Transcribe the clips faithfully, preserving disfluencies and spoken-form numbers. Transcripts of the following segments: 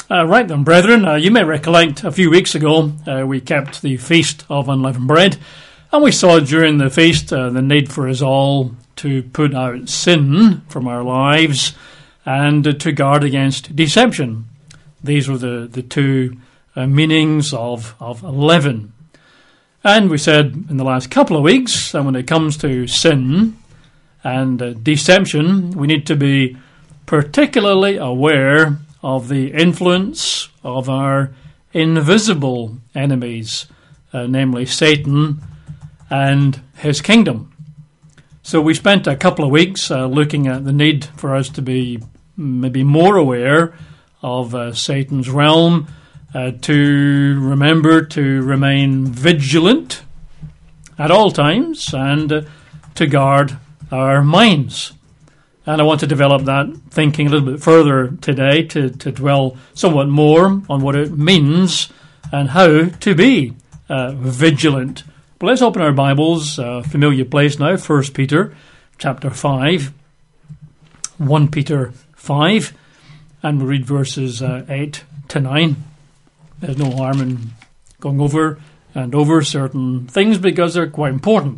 Uh, right then, brethren, uh, you may recollect a few weeks ago uh, we kept the Feast of Unleavened Bread, and we saw during the feast uh, the need for us all to put out sin from our lives and uh, to guard against deception. These were the, the two uh, meanings of, of leaven. And we said in the last couple of weeks that when it comes to sin and uh, deception, we need to be particularly aware of the influence of our invisible enemies, uh, namely Satan and his kingdom. So we spent a couple of weeks uh, looking at the need for us to be maybe more aware of uh, Satan's realm, uh, to remember to remain vigilant at all times and uh, to guard our minds. And I want to develop that thinking a little bit further today to, to dwell somewhat more on what it means and how to be uh, vigilant. But let's open our Bibles, a uh, familiar place now, First Peter chapter five, First Peter five, and we'll read verses uh, eight to nine. There's no harm in going over and over certain things because they're quite important.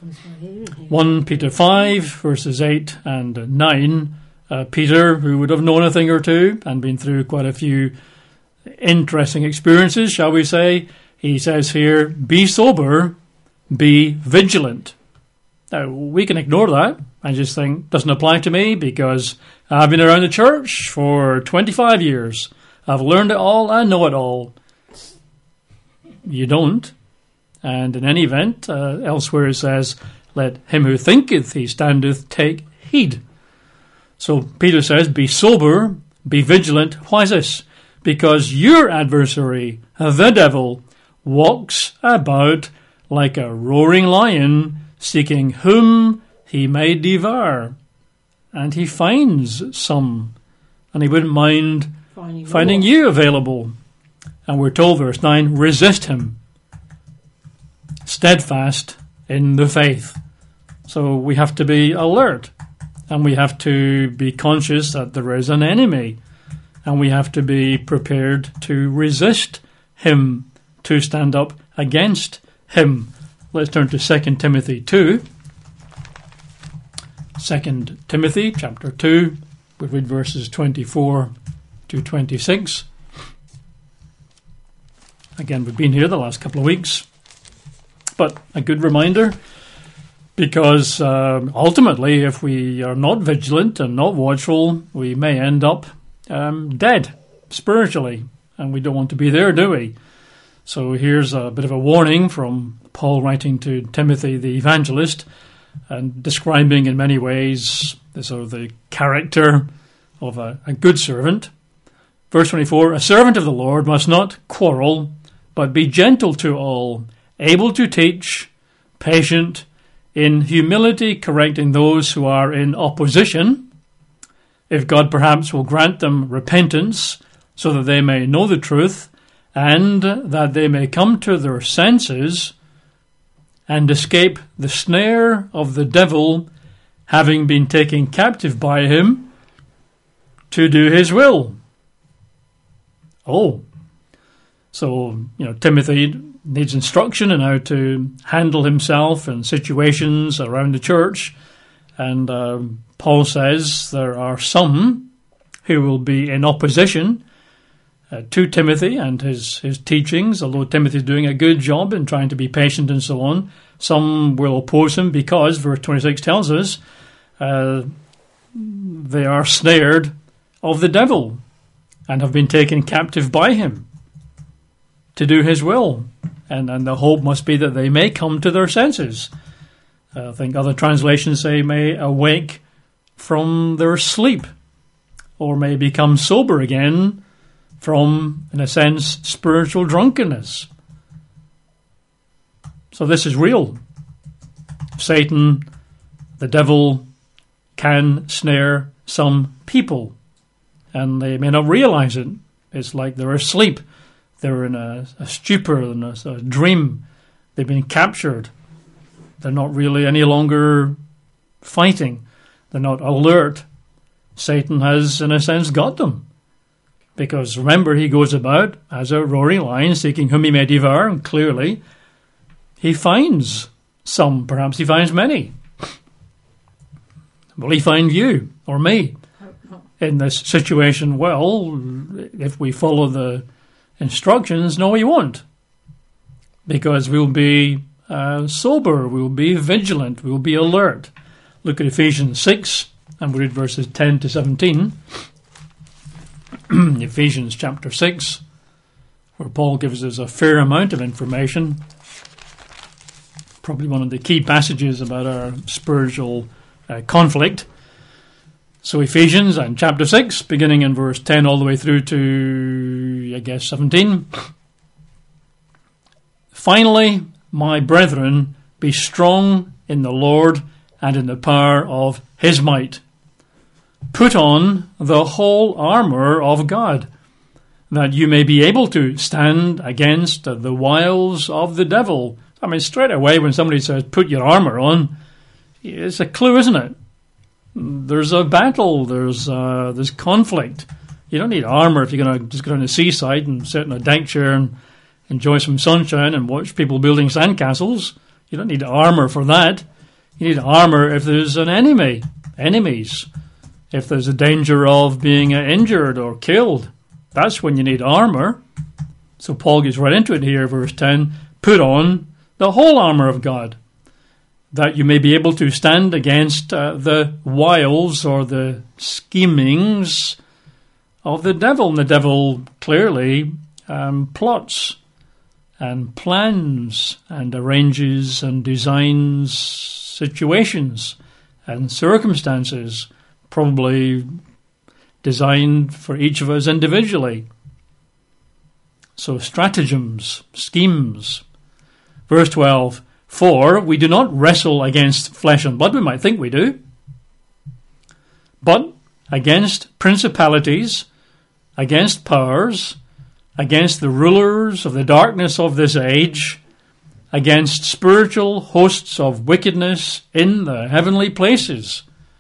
First Peter five, verses eight and nine. Uh, Peter, who would have known a thing or two and been through quite a few interesting experiences, shall we say, he says here, be sober, be vigilant. Now, we can ignore that and just think, doesn't apply to me because I've been around the church for twenty-five years. I've learned it all, I know it all. You don't. And in any event, uh, elsewhere it says, let him who thinketh he standeth take heed. So Peter says, be sober, be vigilant. Why is this? Because your adversary, the devil, walks about like a roaring lion, seeking whom he may devour. And he finds some. And he wouldn't mind finding, finding you available. And we're told, verse nine, resist him, steadfast in the faith. So we have to be alert, and we have to be conscious that there is an enemy, and we have to be prepared to resist him, to stand up against him. Let's turn to Second Timothy two. Second Timothy chapter two, we read verses twenty-four to twenty-six. Again, we've been here the last couple of weeks, but a good reminder, because uh, ultimately, if we are not vigilant and not watchful, we may end up um, dead spiritually, and we don't want to be there, do we? So here's a bit of a warning from Paul writing to Timothy the evangelist, and describing in many ways the sort of the character of a, a good servant. Verse twenty-four, a servant of the Lord must not quarrel, but be gentle to all, able to teach, patient, in humility correcting those who are in opposition, if God perhaps will grant them repentance, so that they may know the truth, and that they may come to their senses and escape the snare of the devil, having been taken captive by him to do his will. Oh, so, you know, Timothy needs instruction in how to handle himself in situations around the church. And uh, Paul says there are some who will be in opposition uh, to Timothy and his, his teachings, although Timothy is doing a good job in trying to be patient and so on. Some will oppose him because, verse twenty-six tells us, uh, they are snared of the devil and have been taken captive by him to do his will. And, and the hope must be that they may come to their senses. Uh, I think other translations say may awake from their sleep, or may become sober again from, in a sense, spiritual drunkenness. So this is real. Satan, the devil, can snare some people, and they may not realize it. It's like they're asleep. They're in a, a stupor and a, a dream. They've been captured. They're not really any longer fighting. They're not alert. Satan has, in a sense, got them. Because remember, he goes about as a roaring lion seeking whom he may devour, and clearly he finds some, perhaps he finds many. Will he find you or me in this situation? Well, if we follow the instructions, no, he won't. Because we'll be uh, sober, we'll be vigilant, we'll be alert. Look at Ephesians six, and we read verses ten to seventeen. Ephesians chapter six, where Paul gives us a fair amount of information. Probably one of the key passages about our spiritual uh, conflict. So Ephesians and chapter six, beginning in verse ten all the way through to, I guess, seventeen. Finally, my brethren, be strong in the Lord and in the power of his might. Put on the whole armour of God, that you may be able to stand against the wiles of the devil. I mean, straight away when somebody says, put your armour on, it's a clue, isn't it? There's a battle, there's uh, there's conflict. You don't need armour if you're going to just go on the seaside and sit in a deck chair and enjoy some sunshine and watch people building sandcastles. You don't need armour for that. You need armour if there's an enemy, enemies. If there's a danger of being injured or killed, that's when you need armour. So Paul gets right into it here, verse ten. Put on the whole armour of God, that you may be able to stand against uh, the wiles or the schemings of the devil. And the devil clearly um, plots and plans and arranges and designs situations and circumstances, probably designed for each of us individually. So stratagems, schemes. Verse twelve, for we do not wrestle against flesh and blood. We might think we do. But against principalities, against powers, against the rulers of the darkness of this age, against spiritual hosts of wickedness in the heavenly places.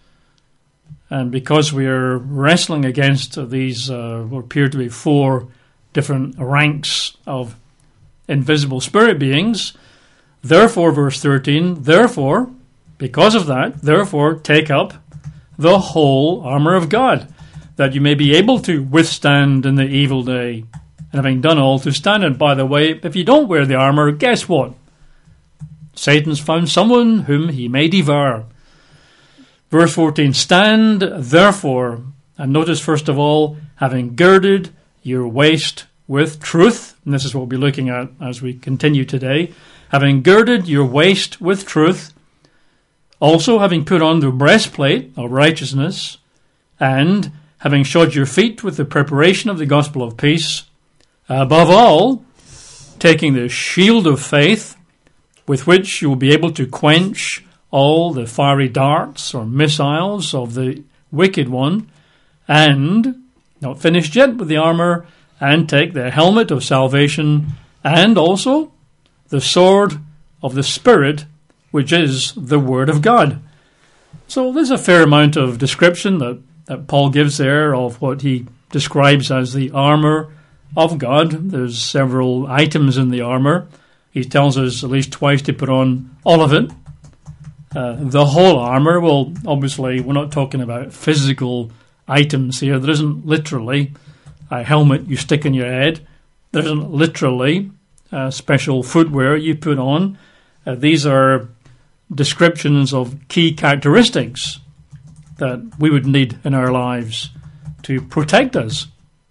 And because we are wrestling against these, uh, what appear to be four different ranks of invisible spirit beings, therefore, verse thirteen, therefore, because of that, therefore, take up the whole armour of God, that you may be able to withstand in the evil day, and having done all, to stand. And by the way, if you don't wear the armour, guess what? Satan's found someone whom he may devour. Verse fourteen, stand therefore, and notice first of all, having girded your waist with truth, and this is what we'll be looking at as we continue today, having girded your waist with truth, also having put on the breastplate of righteousness, and having shod your feet with the preparation of the gospel of peace, above all, taking the shield of faith, with which you will be able to quench all the fiery darts or missiles of the wicked one, and, not finished yet with the armour, and take the helmet of salvation, and also the sword of the Spirit, which is the Word of God. So there's a fair amount of description that, that Paul gives there of what he describes as the armour of God. There's several items in the armour. He tells us at least twice to put on all of it. Uh, the whole armour, well, obviously we're not talking about physical items here. There isn't literally a helmet you stick on your head. There isn't literally uh, special footwear you put on. Uh, these are descriptions of key characteristics that we would need in our lives to protect us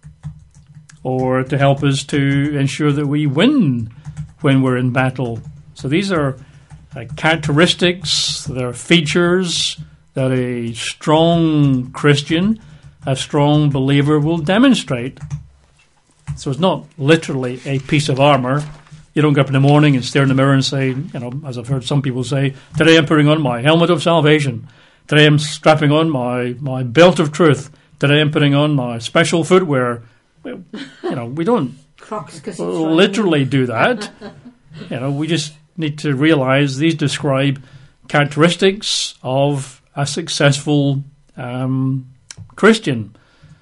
or to help us to ensure that we win when we're in battle. So these are uh, characteristics, they're features that a strong Christian, a strong believer will demonstrate. So it's not literally a piece of armour. You don't get up in the morning and stare in the mirror and say, you know, as I've heard some people say, today I'm putting on my helmet of salvation. Today I'm strapping on my, my belt of truth. Today I'm putting on my special footwear. You know, we don't Crocs, literally do that. You know, we just need to realise these describe characteristics of a successful um, Christian.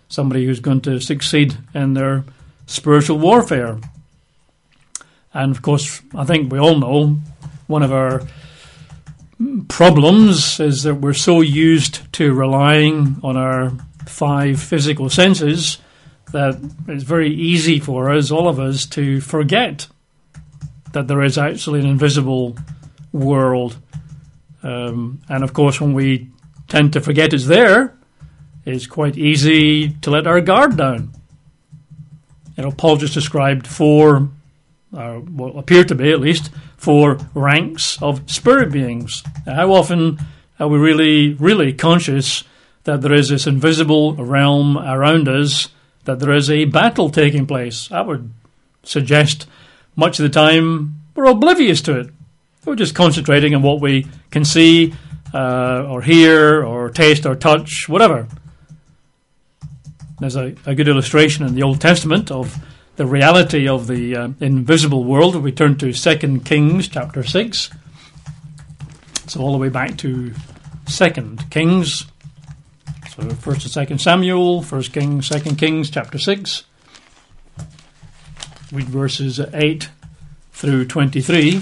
somebody who's going to succeed in their spiritual warfare. And of course, I think we all know one of our problems is that we're so used to relying on our five physical senses that it's very easy for us, all of us, to forget that there is actually an invisible world. Um, and of course, when we tend to forget it's there, it's quite easy to let our guard down. You know, Paul just described four, or what appear to be at least, four ranks of spirit beings. Now, how often are we really, really conscious that there is this invisible realm around us, that there is a battle taking place? I would suggest much of the time we're oblivious to it. We're just concentrating on what we can see, uh, or hear, or taste, or touch, whatever. There's a, a good illustration in the Old Testament of the reality of the uh, invisible world. If we turn to Second Kings chapter six, so all the way back to Second Kings. So First and Second Samuel, First Kings, Second Kings chapter six. Read verses eight through twenty-three.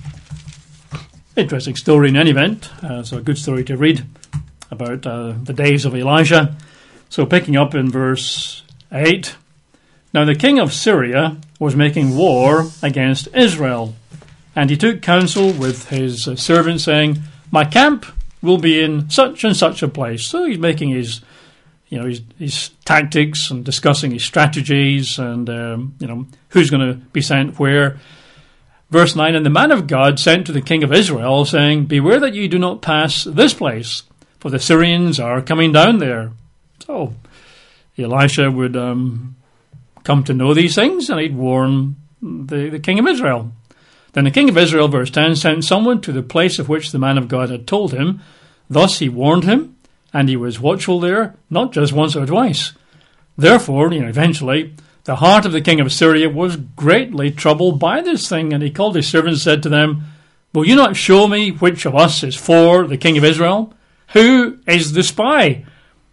Interesting story in any event. Uh, so a good story to read about uh, the days of Elijah. So picking up in verse eight. Now the king of Syria was making war against Israel, and he took counsel with his uh, servants, saying, my camp will be in such and such a place. So he's making his, you know, his, his tactics and discussing his strategies and, um, you know, who's going to be sent where. Verse nine, and the man of God sent to the king of Israel, saying, beware that you do not pass this place, for the Syrians are coming down there. So Elisha would um, come to know these things, and he'd warn the, the king of Israel. Then the king of Israel, verse ten, sent someone to the place of which the man of God had told him. Thus he warned him, and he was watchful there, not just once or twice. Therefore, you know, eventually, the heart of the king of Syria was greatly troubled by this thing, and he called his servants and said to them, will you not show me which of us is for the king of Israel? Who is the spy?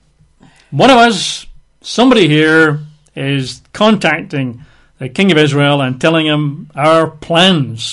One of us, somebody here, is contacting the king of Israel and telling him our plans.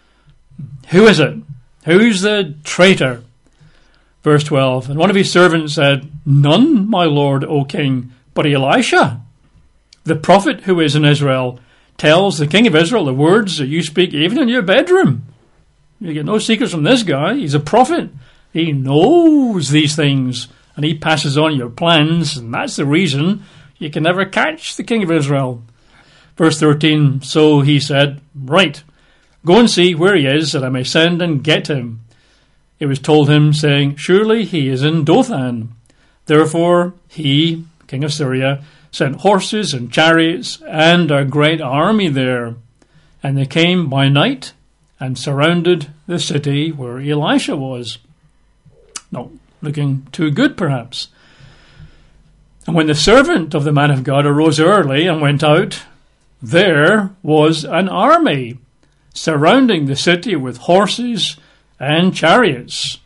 Who is it? Who's the traitor? Verse twelve, and one of his servants said, none, my lord, O king, but Elisha, the prophet who is in Israel, tells the king of Israel the words that you speak even in your bedroom. You get no secrets from this guy. He's a prophet. He knows these things, and he passes on your plans, and that's the reason you can never catch the king of Israel. Verse thirteen, so he said, right, go and see where he is, that I may send and get him. It was told him, saying, surely he is in Dothan. Therefore he, king of Syria, sent horses and chariots and a great army there. And they came by night and surrounded the city where Elisha was. Not looking too good, perhaps. And when the servant of the man of God arose early and went out, there was an army surrounding the city with horses and chariots.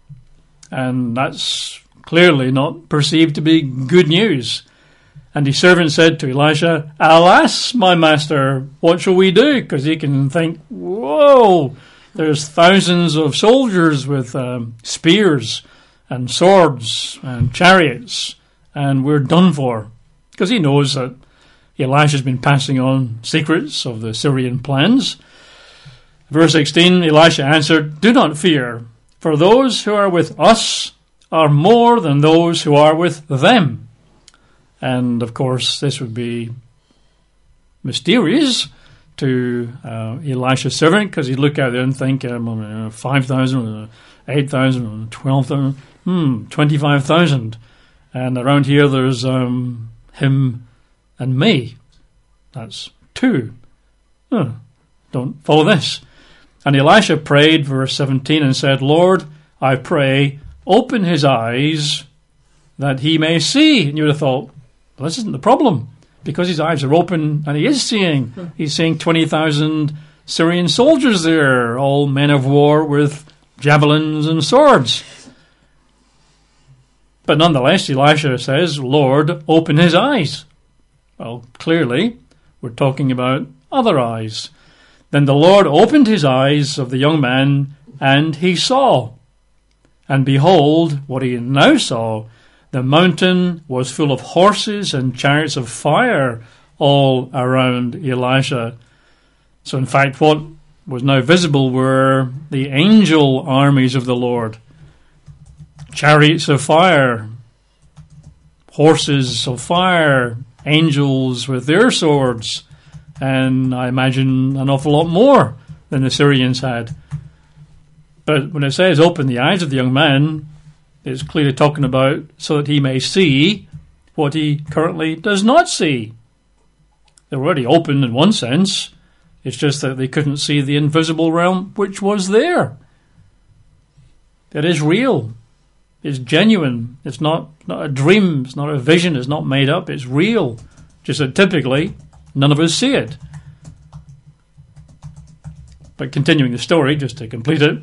And that's clearly not perceived to be good news. And his servant said to Elisha, alas, my master, what shall we do? Because he can think, whoa, there's thousands of soldiers with um, spears and swords and chariots, and we're done for. Because he knows that Elisha's been passing on secrets of the Syrian plans. Verse sixteen, Elisha answered, do not fear, for those who are with us are more than those who are with them. And, of course, this would be mysterious to uh, Elisha's servant, because he'd look out there and think, um, five thousand, eight thousand, twelve thousand, hmm, twenty-five thousand. And around here there's um, him and me. That's two. Oh, don't follow this. And Elisha prayed, verse seventeen, and said, Lord, I pray, open his eyes that he may see. And you would have thought, well, this isn't the problem, because his eyes are open and he is seeing. He's seeing twenty thousand Syrian soldiers there, all men of war with javelins and swords. But nonetheless, Elisha says, Lord, open his eyes. Well, clearly, we're talking about other eyes. Then the Lord opened his eyes of the young man, and he saw. And behold, what he now saw, the mountain was full of horses and chariots of fire all around Elisha. So in fact, what was now visible were the angel armies of the Lord. Chariots of fire, horses of fire, angels with their swords, and I imagine an awful lot more than the Syrians had. But when it says open the eyes of the young man, it's clearly talking about so that he may see what he currently does not see. They're already open in one sense. It's just that they couldn't see the invisible realm which was there. It is real. It's genuine. It's not, not a dream. It's not a vision. It's not made up. It's real. Just that typically none of us see it. But continuing the story, just to complete it.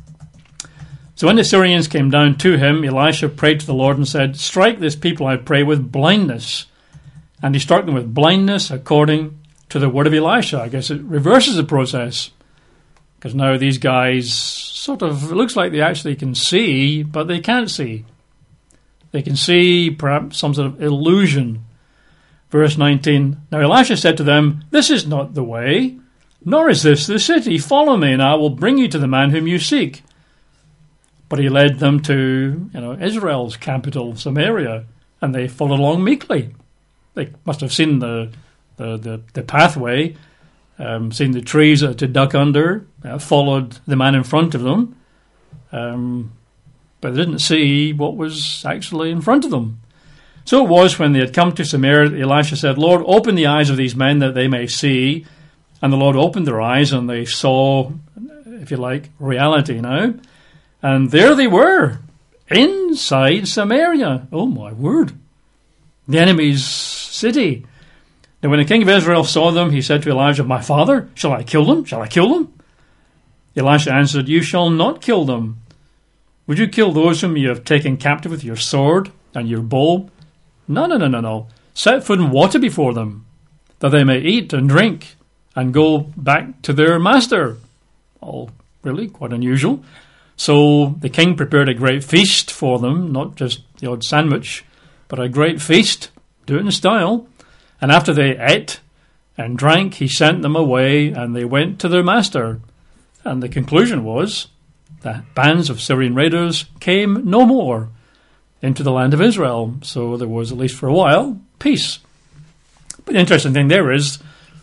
So when the Syrians came down to him, Elisha prayed to the Lord and said, strike this people, I pray, with blindness. And he struck them with blindness according to the word of Elisha. I guess it reverses the process. Because now these guys sort of, it looks like they actually can see, but they can't see. They can see perhaps some sort of illusion. Verse nineteen, now Elisha said to them, this is not the way, nor is this the city. Follow me, and I will bring you to the man whom you seek. But he led them to, you know, Israel's capital, Samaria, and they followed along meekly. They must have seen the the, the, the pathway, um, seen the trees to duck under, uh, followed the man in front of them, um, but they didn't see what was actually in front of them. So it was when they had come to Samaria, Elisha said, Lord, open the eyes of these men that they may see. And the Lord opened their eyes, and they saw, if you like, reality now. And there they were, inside Samaria. Oh, my word. The enemy's city. Now, when the king of Israel saw them, he said to Elijah, my father, shall I kill them? Shall I kill them? Elisha answered, you shall not kill them. Would you kill those whom you have taken captive with your sword and your bow? No, no, no, no, no. Set food and water before them, that they may eat and drink and go back to their master. Oh, really? Quite unusual. So the king prepared a great feast for them, not just the odd sandwich, but a great feast. Do it in style. And after they ate and drank, he sent them away, and they went to their master. And the conclusion was that bands of Syrian raiders came no more into the land of Israel. So there was, at least for a while, peace. But the interesting thing there is,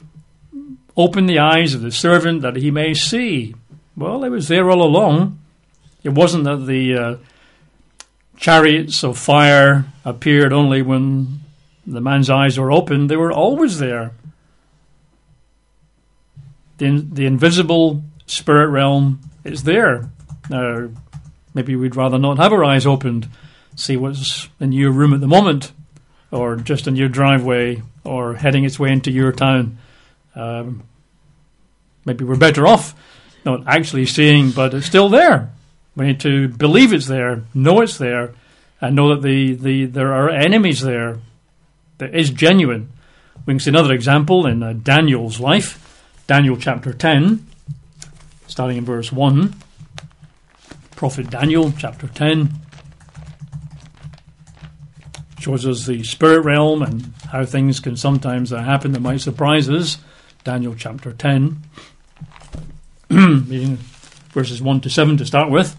open the eyes of the servant that he may see. Well, it was there all along. It wasn't that the uh, chariots of fire appeared only when the man's eyes were open. They were always there. The, the invisible spirit realm is there. Now, maybe we'd rather not have our eyes opened, see what's in your room at the moment, or just in your driveway, or heading its way into your town. Um, maybe we're better off not actually seeing, but it's still there. We need to believe it's there, know it's there, and know that the, the there are enemies there. That is genuine. We can see another example in uh, Daniel's life. Daniel chapter ten, starting in verse one. Prophet Daniel chapter ten shows us the spirit realm and how things can sometimes uh, happen that might surprise us. Daniel chapter ten, verses one to seven to start with.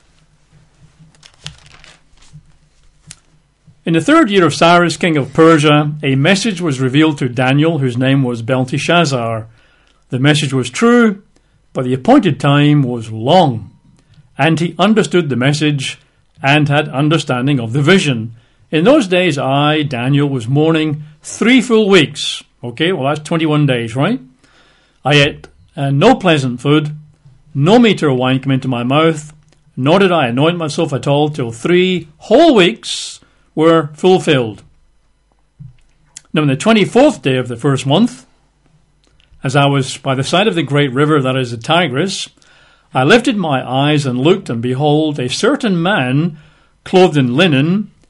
In the third year of Cyrus, king of Persia, a message was revealed to Daniel, whose name was Belteshazzar. The message was true, but the appointed time was long. And he understood the message and had understanding of the vision. In those days, I, Daniel, was mourning three full weeks. Okay, well, that's twenty-one days, right? I ate uh, no pleasant food, no meat or wine came into my mouth, nor did I anoint myself at all till three whole weeks were fulfilled. Now, on the twenty-fourth day of the first month, as I was by the side of the great river that is the Tigris, I lifted my eyes and looked, and behold, a certain man, clothed in linen,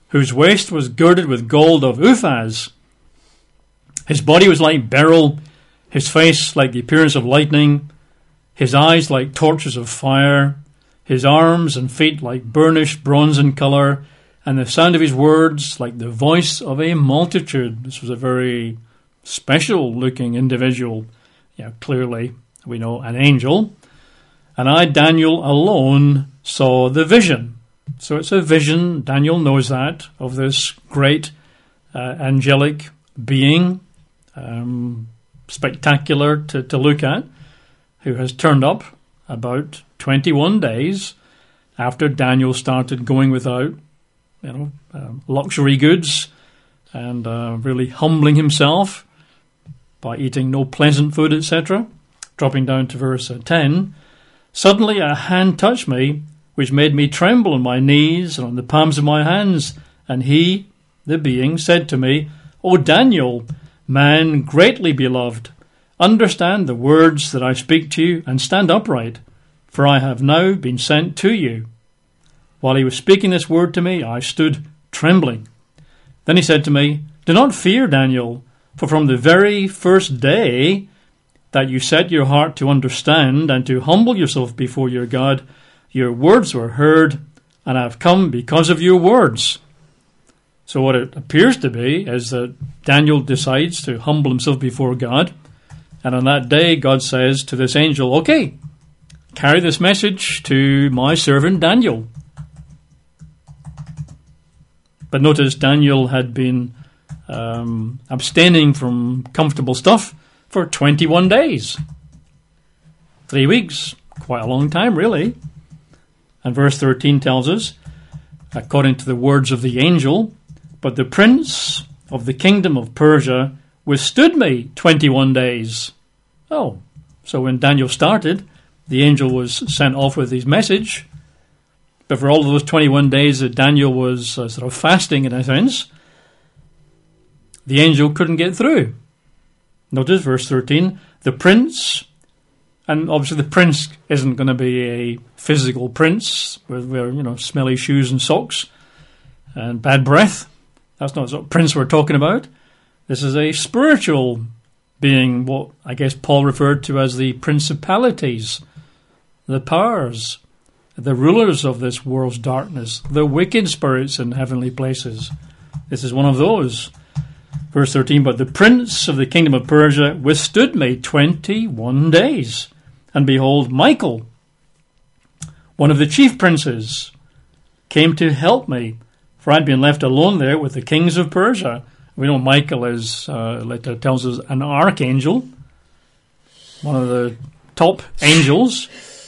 whose waist was girded with gold of Uphaz. His body was like beryl, his face like the appearance of lightning, his eyes like torches of fire, his arms and feet like burnished bronze in colour, and the sound of his words like the voice of a multitude. This was a very special-looking individual. Yeah, clearly, we know, an angel. And I, Daniel, alone saw the vision. So it's a vision, Daniel knows that, of this great uh, angelic being, um, spectacular to, to look at, who has turned up about twenty-one days after Daniel started going without, you know, um, luxury goods and uh, really humbling himself by eating no pleasant food, et cetera. Dropping down to verse ten, suddenly a hand touched me, which made me tremble on my knees and on the palms of my hands. And he, the being, said to me, O Daniel, man greatly beloved, understand the words that I speak to you and stand upright, for I have now been sent to you. While he was speaking this word to me, I stood trembling. Then he said to me, Do not fear, Daniel, for from the very first day that you set your heart to understand and to humble yourself before your God, your words were heard, and I have come because of your words. So what it appears to be is that Daniel decides to humble himself before God, and on that day God says to this angel, Okay, carry this message to my servant Daniel. But notice Daniel had been um, abstaining from comfortable stuff for twenty-one days. Three weeks, quite a long time really. And verse thirteen tells us, according to the words of the angel, but the prince of the kingdom of Persia withstood me twenty-one days. Oh, so when Daniel started, the angel was sent off with his message. But for all of those twenty-one days that Daniel was uh, sort of fasting in a sense, the angel couldn't get through. Notice verse thirteen, the prince, and obviously the prince isn't going to be a physical prince with, with you know, smelly shoes and socks and bad breath. That's not the sort of prince we're talking about. This is a spiritual being, what I guess Paul referred to as the principalities, the powers, the rulers of this world's darkness, the wicked spirits in heavenly places. This is one of those. Verse thirteen, but the prince of the kingdom of Persia withstood me twenty-one days. And behold, Michael, one of the chief princes, came to help me, for I'd been left alone there with the kings of Persia. We know Michael is, uh, later tells us, an archangel, one of the top angels.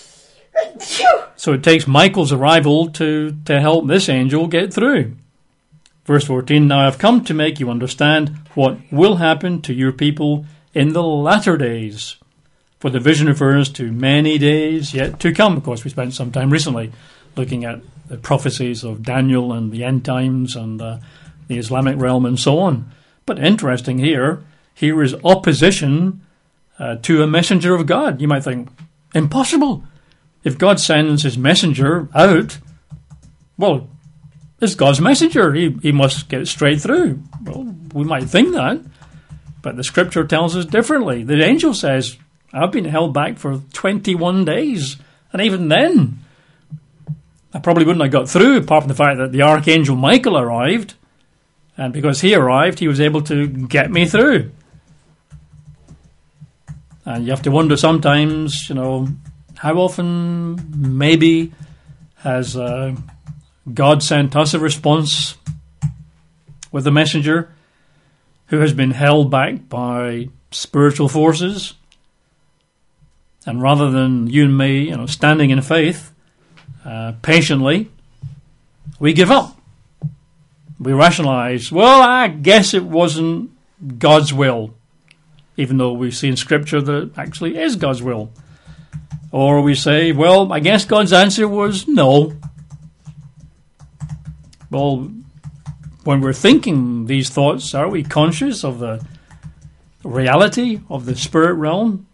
So it takes Michael's arrival to, to help this angel get through. Verse fourteen, now I've come to make you understand what will happen to your people in the latter days. For the vision refers to many days yet to come. Of course, we spent some time recently looking at the prophecies of Daniel and the end times and uh, the Islamic realm and so on. But interesting here, here is opposition uh, to a messenger of God. You might think, impossible. If God sends his messenger out, well, it's God's messenger. He, he must get straight through. Well, we might think that, but the scripture tells us differently. The angel says, I've been held back for twenty-one days. And even then, I probably wouldn't have got through, apart from the fact that the archangel Michael arrived. And because he arrived, he was able to get me through. And you have to wonder sometimes, you know, how often maybe has uh, God sent us a response with a messenger who has been held back by spiritual forces, and rather than you and me, you know, standing in faith uh, patiently, we give up. We rationalize, well, I guess it wasn't God's will, even though we see in Scripture that it actually is God's will. Or we say, well, I guess God's answer was no. Well, when we're thinking these thoughts, are we conscious of the reality of the spirit realm?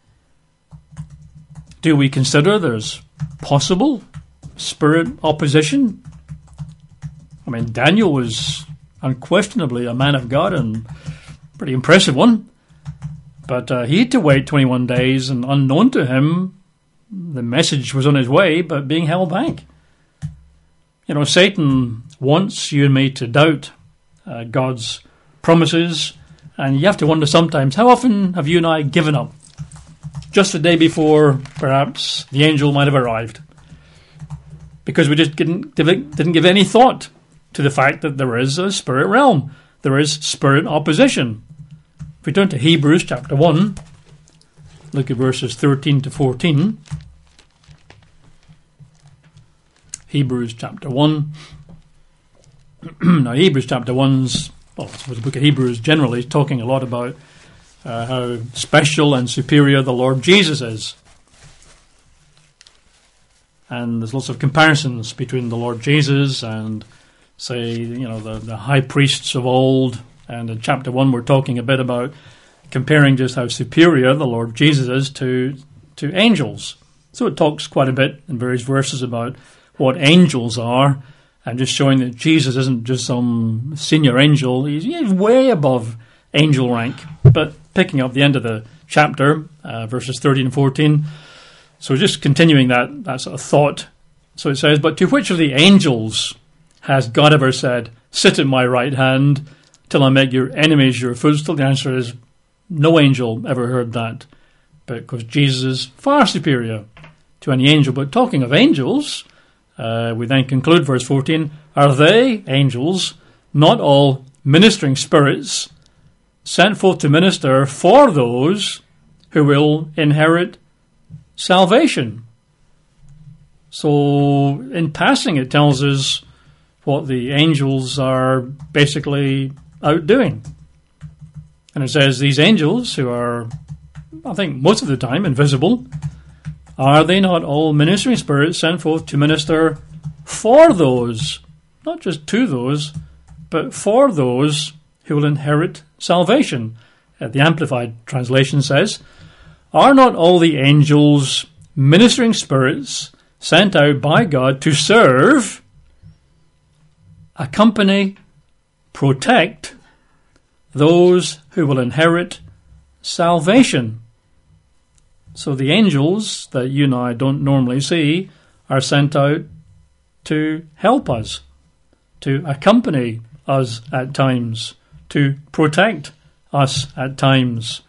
Do we consider there's possible spirit opposition? I mean, Daniel was unquestionably a man of God and a pretty impressive one. But uh, he had to wait twenty-one days, and unknown to him, the message was on his way, but being held back. You know, Satan wants you and me to doubt uh, God's promises, and you have to wonder sometimes, how often have you and I given up? Just the day before, perhaps, the angel might have arrived. Because we just didn't, didn't give any thought to the fact that there is a spirit realm. There is spirit opposition. If we turn to Hebrews chapter one, look at verses thirteen to fourteen. Hebrews chapter one. Now, Hebrews chapter one's, well, I suppose the book of Hebrews generally is talking a lot about uh, how special and superior the Lord Jesus is. And there's lots of comparisons between the Lord Jesus and, say, you know, the, the high priests of old. And in chapter one, we're talking a bit about comparing just how superior the Lord Jesus is to to angels. So it talks quite a bit in various verses about what angels are, and just showing that Jesus isn't just some senior angel. He's, he's way above angel rank. But picking up the end of the chapter, uh, verses thirteen and fourteen, so just continuing that, that sort of thought. So it says, "But to which of the angels has God ever said, 'Sit at my right hand till I make your enemies your footstool'?" The answer is no angel ever heard that, because Jesus is far superior to any angel. But talking of angels, uh, we then conclude verse fourteen, "Are they, angels, not all ministering spirits sent forth to minister for those who will inherit salvation?" So in passing, it tells us what the angels are basically out doing. And it says these angels, who are, I think, most of the time invisible, are they not all ministering spirits sent forth to minister for those, not just to those, but for those who will inherit salvation? Uh, the Amplified translation says, "Are not all the angels ministering spirits sent out by God to serve, accompany, protect those who will inherit salvation?" So the angels that you and I don't normally see are sent out to help us, to accompany us at times, to protect us at times,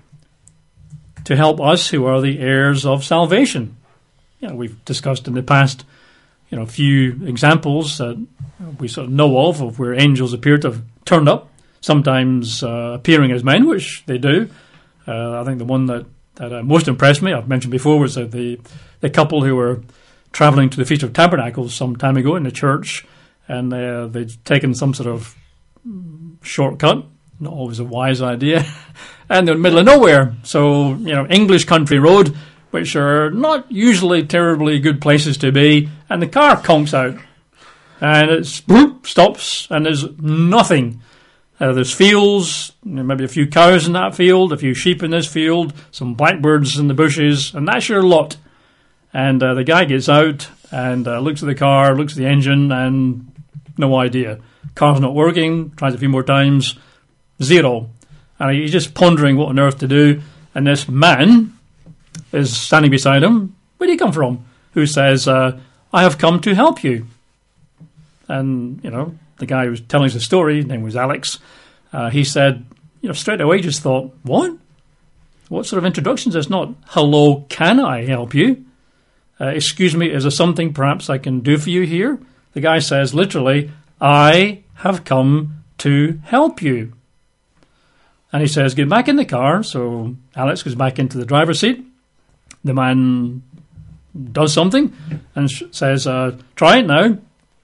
to help us who are the heirs of salvation. You know, we've discussed in the past, you know, a few examples that we sort of know of, of where angels appear to have turned up, sometimes uh, appearing as men, which they do. Uh, I think the one that, that uh, most impressed me, I've mentioned before, was uh, the, the couple who were travelling to the Feast of Tabernacles some time ago in the church, and uh, they'd taken some sort of shortcut, not always a wise idea, and they're in the middle of nowhere. So, you know, English country road, which are not usually terribly good places to be, and the car conks out, and it stops, and there's nothing. Uh, there's fields, maybe a few cows in that field, a few sheep in this field, some blackbirds in the bushes, and that's your lot. And uh, the guy gets out and uh, looks at the car, looks at the engine, and no idea. Car's not working, tries a few more times, zero. And he's just pondering what on earth to do, and this man is standing beside him. "Where do you come from?" Who says, uh, "I have come to help you." And, you know, the guy who was telling us the story, his name was Alex, uh, he said, you know, straight away just thought, what? What sort of introduction is this? Not, "Hello, can I help you?" Uh, "excuse me, is there something perhaps I can do for you here?" The guy says, literally, "I have come to help you." And he says, "Get back in the car." So Alex goes back into the driver's seat. The man does something and sh- says, uh, "Try it now."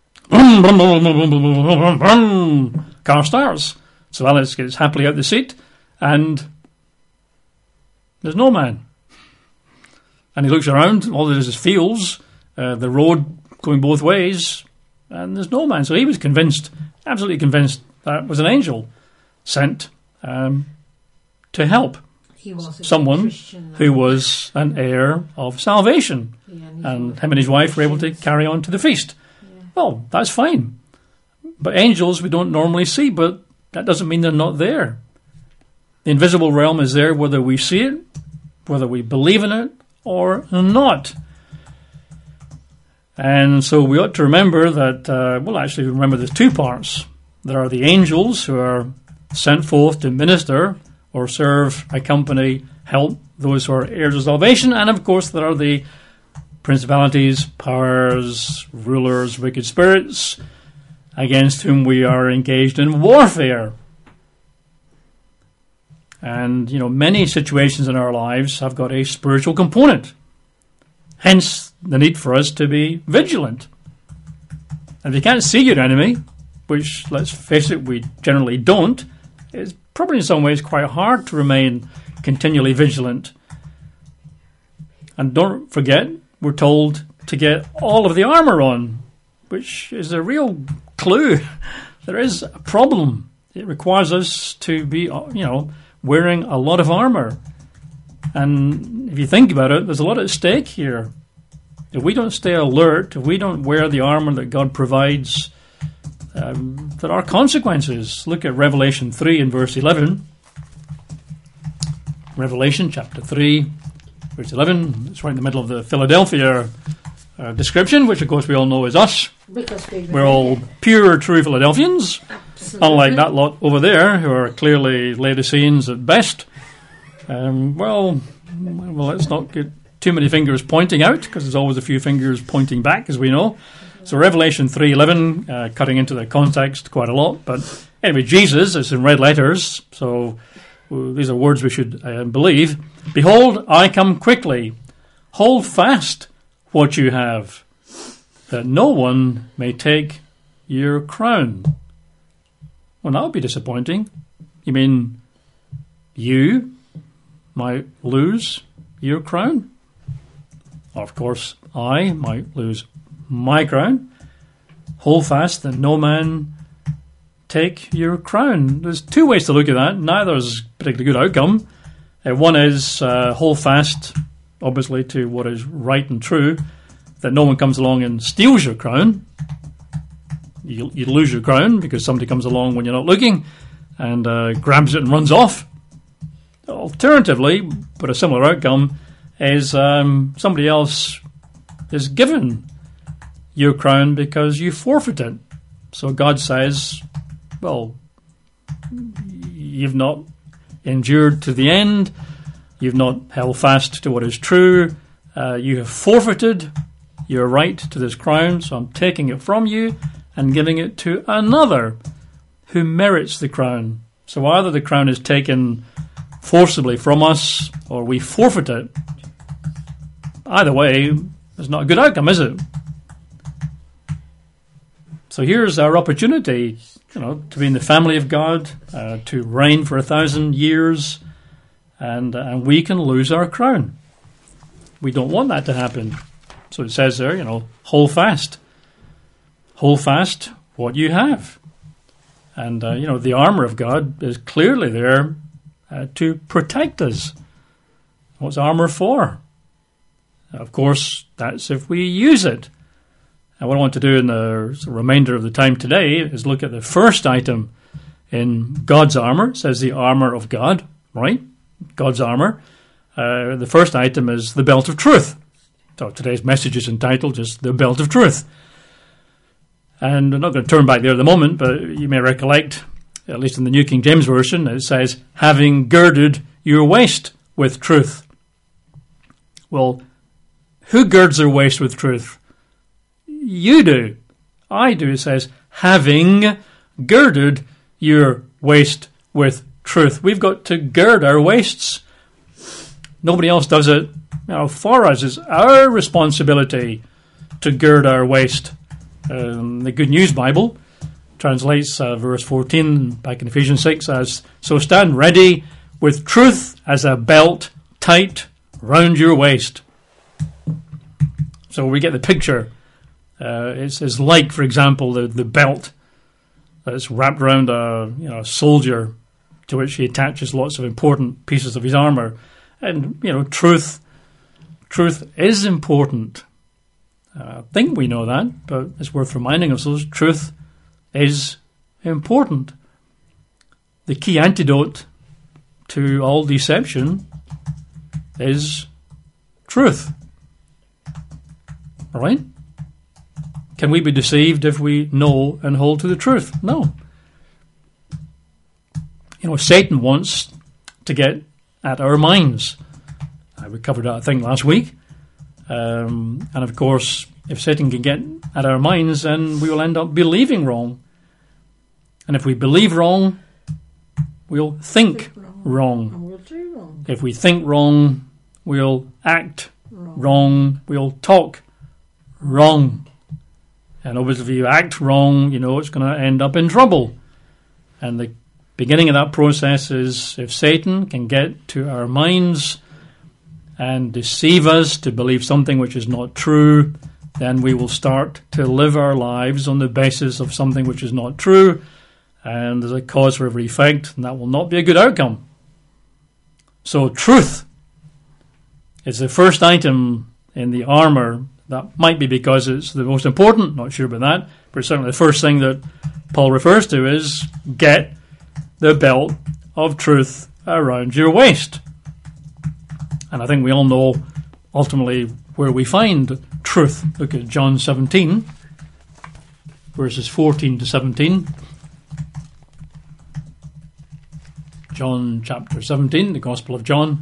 Car starts. So Alex gets happily out the seat, and there's no man. And he looks around, all there is is fields, uh, the road going both ways, and there's no man. So he was convinced, absolutely convinced, that it was an angel sent um, to help he was someone who was an heir of salvation. Yeah, and, and him and his wife were able to carry on to the feast. Yeah. Well, that's fine. But angels we don't normally see, but that doesn't mean they're not there. The invisible realm is there whether we see it, whether we believe in it, or not. And so we ought to remember that, uh, well, actually remember there's two parts. There are the angels who are sent forth to minister or serve, accompany, help those who are heirs of salvation. And of course there are the principalities, powers, rulers, wicked spirits, against whom we are engaged in warfare. And, you know, many situations in our lives have got a spiritual component. Hence, the need for us to be vigilant. And if you can't see your enemy, which, let's face it, we generally don't, it's probably in some ways quite hard to remain continually vigilant. And don't forget, we're told to get all of the armour on, which is a real clue. There is a problem. It requires us to be, you know, wearing a lot of armour. And if you think about it, there's a lot at stake here. If we don't stay alert, if we don't wear the armour that God provides, um, there are consequences. Look at Revelation three and verse eleven. Revelation chapter three, verse eleven. It's right in the middle of the Philadelphia uh, description, which of course we all know is us. Because we We're all pure, true Philadelphians. Absolutely. Unlike that lot over there, who are clearly Laodiceans at best. Um, well, well, let's not get too many fingers pointing out, because there's always a few fingers pointing back, as we know. So Revelation three eleven, uh, cutting into the context quite a lot. But anyway, Jesus is in red letters, so uh, these are words we should uh, believe. Behold, I come quickly. Hold fast what you have, that no one may take your crown. Well, that would be disappointing. You mean you might lose your crown? Of course, I might lose my crown. Hold fast that no man take your crown. There's two ways to look at that. Neither is a particularly good outcome. Uh, one is uh, hold fast, obviously, to what is right and true, that no one comes along and steals your crown. You, you lose your crown because somebody comes along when you're not looking and uh, grabs it and runs off. Alternatively, but a similar outcome, is um, somebody else is given your crown because you forfeit it. So God says, well, you've not endured to the end, you've not held fast to what is true, uh, you have forfeited your right to this crown, so I'm taking it from you and giving it to another who merits the crown. So either the crown is taken forcibly from us or we forfeit it. Either way, it's not a good outcome, is it? So here's our opportunity, you know, to be in the family of God, uh, to reign for a thousand years, and, uh, and we can lose our crown. We don't want that to happen. So it says there, you know, hold fast. Hold fast what you have. And, uh, you know, the armour of God is clearly there uh, to protect us. What's armour for? Of course, that's if we use it. And what I want to do in the remainder of the time today is look at the first item in God's armour. It says the armour of God, right? God's armour. Uh, the first item is the belt of truth. So today's message is entitled just the belt of truth. And I'm not going to turn back there at the moment, but you may recollect, at least in the New King James Version, it says, having girded your waist with truth. Well, who girds their waist with truth? You do. I do. It says, having girded your waist with truth. We've got to gird our waists. Nobody else does it. You know, for us, it's our responsibility to gird our waist. Um, the Good News Bible translates uh, verse fourteen back in Ephesians six as, so stand ready with truth as a belt tight round your waist. So we get the picture. Uh, it's, it's like, for example, the, the belt that's wrapped around a, you know, a soldier to which he attaches lots of important pieces of his armour. And, you know, truth, truth is important. Uh, I think we know that, but it's worth reminding ourselves truth is important. The key antidote to all deception is truth. All right? Can we be deceived if we know and hold to the truth? No. You know, Satan wants to get at our minds. Uh, we covered that, I think, last week. Um, and of course, if Satan can get at our minds, then we will end up believing wrong. And if we believe wrong, we'll think, think wrong. wrong. And we'll do wrong. If we think wrong, we'll act Wrong. wrong. We'll talk wrong. And obviously, if you act wrong, you know it's going to end up in trouble. And the beginning of that process is if Satan can get to our minds and deceive us to believe something which is not true, then we will start to live our lives on the basis of something which is not true, and there's a cause for every effect, and that will not be a good outcome. So truth is the first item in the armour. That might be because it's the most important, not sure about that, but certainly the first thing that Paul refers to is get the belt of truth around your waist. And I think we all know ultimately where we find truth. Look at John seventeen, verses fourteen to seventeen. John chapter seventeen, the Gospel of John.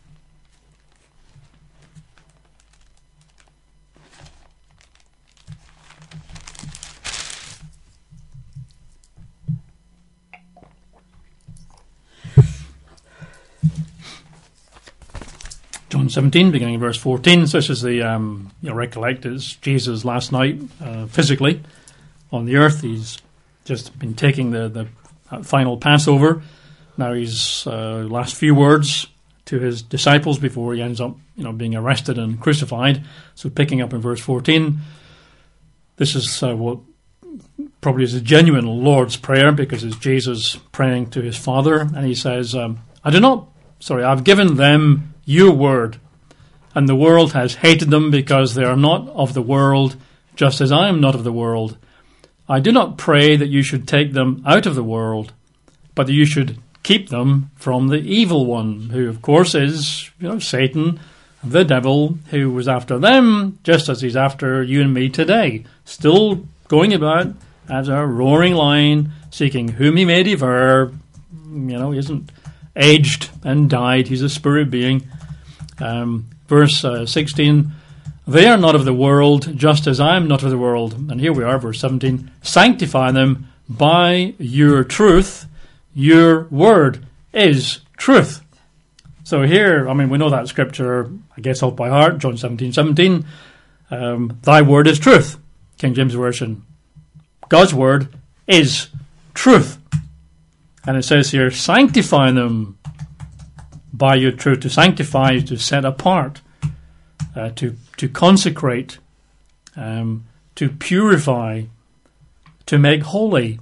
John seventeen, beginning in verse fourteen. So this is the, um, you know, recollect, it's Jesus last night, uh, physically, on the earth. He's just been taking the, the final Passover. Now he's uh, last few words to his disciples before he ends up, you know, being arrested and crucified. So picking up in verse fourteen, this is uh, what probably is a genuine Lord's Prayer, because it's Jesus praying to his Father, and he says, um, I do not, sorry, I've given them your word, and the world has hated them because they are not of the world, just as I am not of the world. I do not pray that you should take them out of the world, but that you should keep them from the evil one, who of course is, you know, Satan, the devil, who was after them, just as he's after you and me today, still going about as a roaring lion, seeking whom he may devour. You know, he isn't aged and died. He's a spirit being. Um, verse uh, sixteen, they are not of the world, just as I am not of the world. And here we are, verse seventeen, sanctify them by your truth. Your word is truth. So here, I mean, we know that scripture, I guess, off by heart, John seventeen seventeen. Um, Thy word is truth, King James Version. God's word is truth. And it says here, sanctify them by your truth. To sanctify is to set apart, uh, to, to consecrate, um, to purify, to make holy.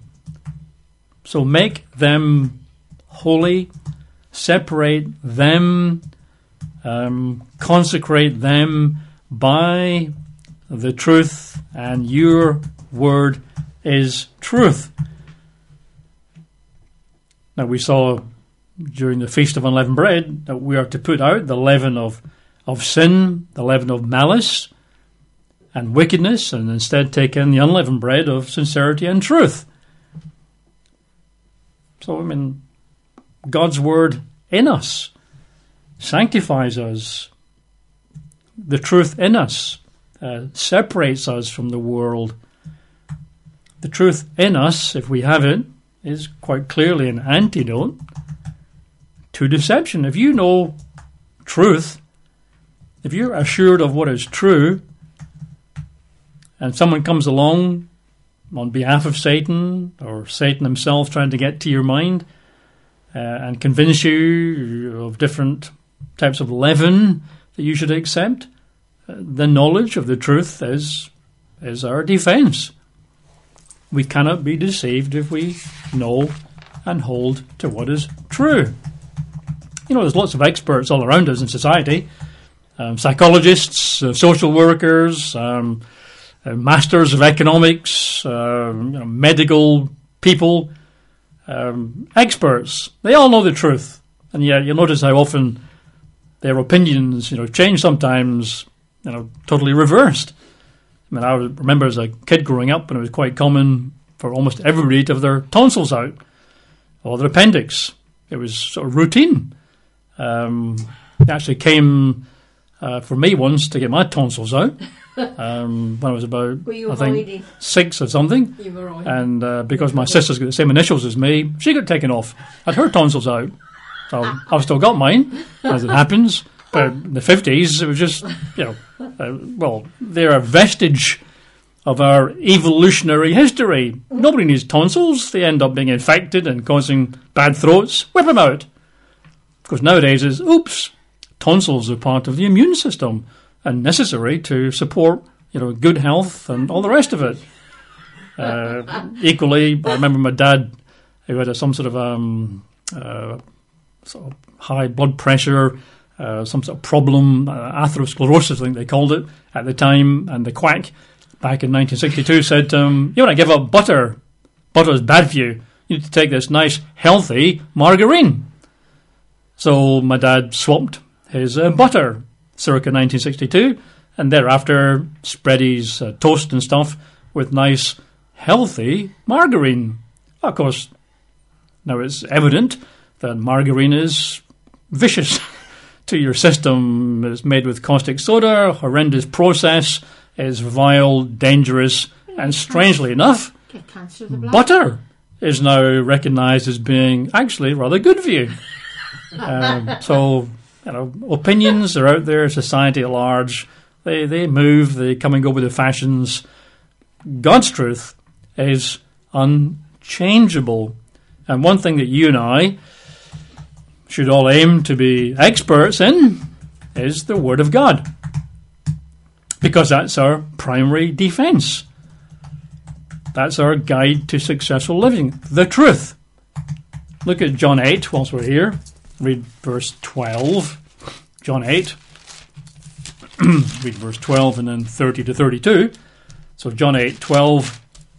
So make them holy, separate them, um, consecrate them by the truth, and your word is truth. Now, we saw during the Feast of Unleavened Bread that we are to put out the leaven of, of sin, the leaven of malice and wickedness, and instead take in the unleavened bread of sincerity and truth. So, I mean, God's word in us sanctifies us. The truth in us uh, separates us from the world. The truth in us, if we have it, is quite clearly an antidote to deception. If you know truth, if you're assured of what is true, and someone comes along on behalf of Satan, or Satan himself trying to get to your mind uh, and convince you of different types of leaven that you should accept, uh, the knowledge of the truth is, is our defense. We cannot be deceived if we know and hold to what is true. You know, there's lots of experts all around us in society, um, psychologists, uh, social workers, um, uh, masters of economics, uh, you know, medical people, um, experts. They all know the truth. And yet you'll notice how often their opinions, you know, change sometimes, you know, totally reversed. I mean, I remember as a kid growing up, and it was quite common for almost everybody to have their tonsils out or their appendix. It was sort of routine. Um, it actually came uh, for me once to get my tonsils out um, when I was about, I think, six or something. You were avoiding. And uh, because my sister's got the same initials as me, she got taken off. Had her tonsils out. So I've still got mine, as it happens. But in the fifties, it was just, you know, uh, well, they're a vestige of our evolutionary history. Nobody needs tonsils. They end up being infected and causing bad throats. Whip them out. Of course, nowadays it's, oops, tonsils are part of the immune system and necessary to support, you know, good health and all the rest of it. Uh, equally, I remember my dad, who had a, some sort of um, uh, sort of high blood pressure, uh, some sort of problem, uh, atherosclerosis, I think they called it at the time, and the quack back in nineteen sixty-two said, um, you want to give up butter. Butter is bad for you. You need to take this nice, healthy margarine. So my dad swapped his uh, butter circa nineteen sixty-two, and thereafter spread his uh, toast and stuff with nice, healthy margarine. Of course, now it's evident that margarine is vicious to your system. It's made with caustic soda, horrendous process, is vile, dangerous, and strangely enough, butter is now recognised as being actually rather good for you. um, so, you know, opinions are out there, society at large, they, they move, they come and go with the fashions. God's truth is unchangeable. And one thing that you and I should all aim to be experts in is the Word of God. Because that's our primary defence. That's our guide to successful living. The truth. Look at John eight whilst we're here. Read verse twelve. John eight. Read verse twelve and then thirty to thirty-two. So John eight, twelve.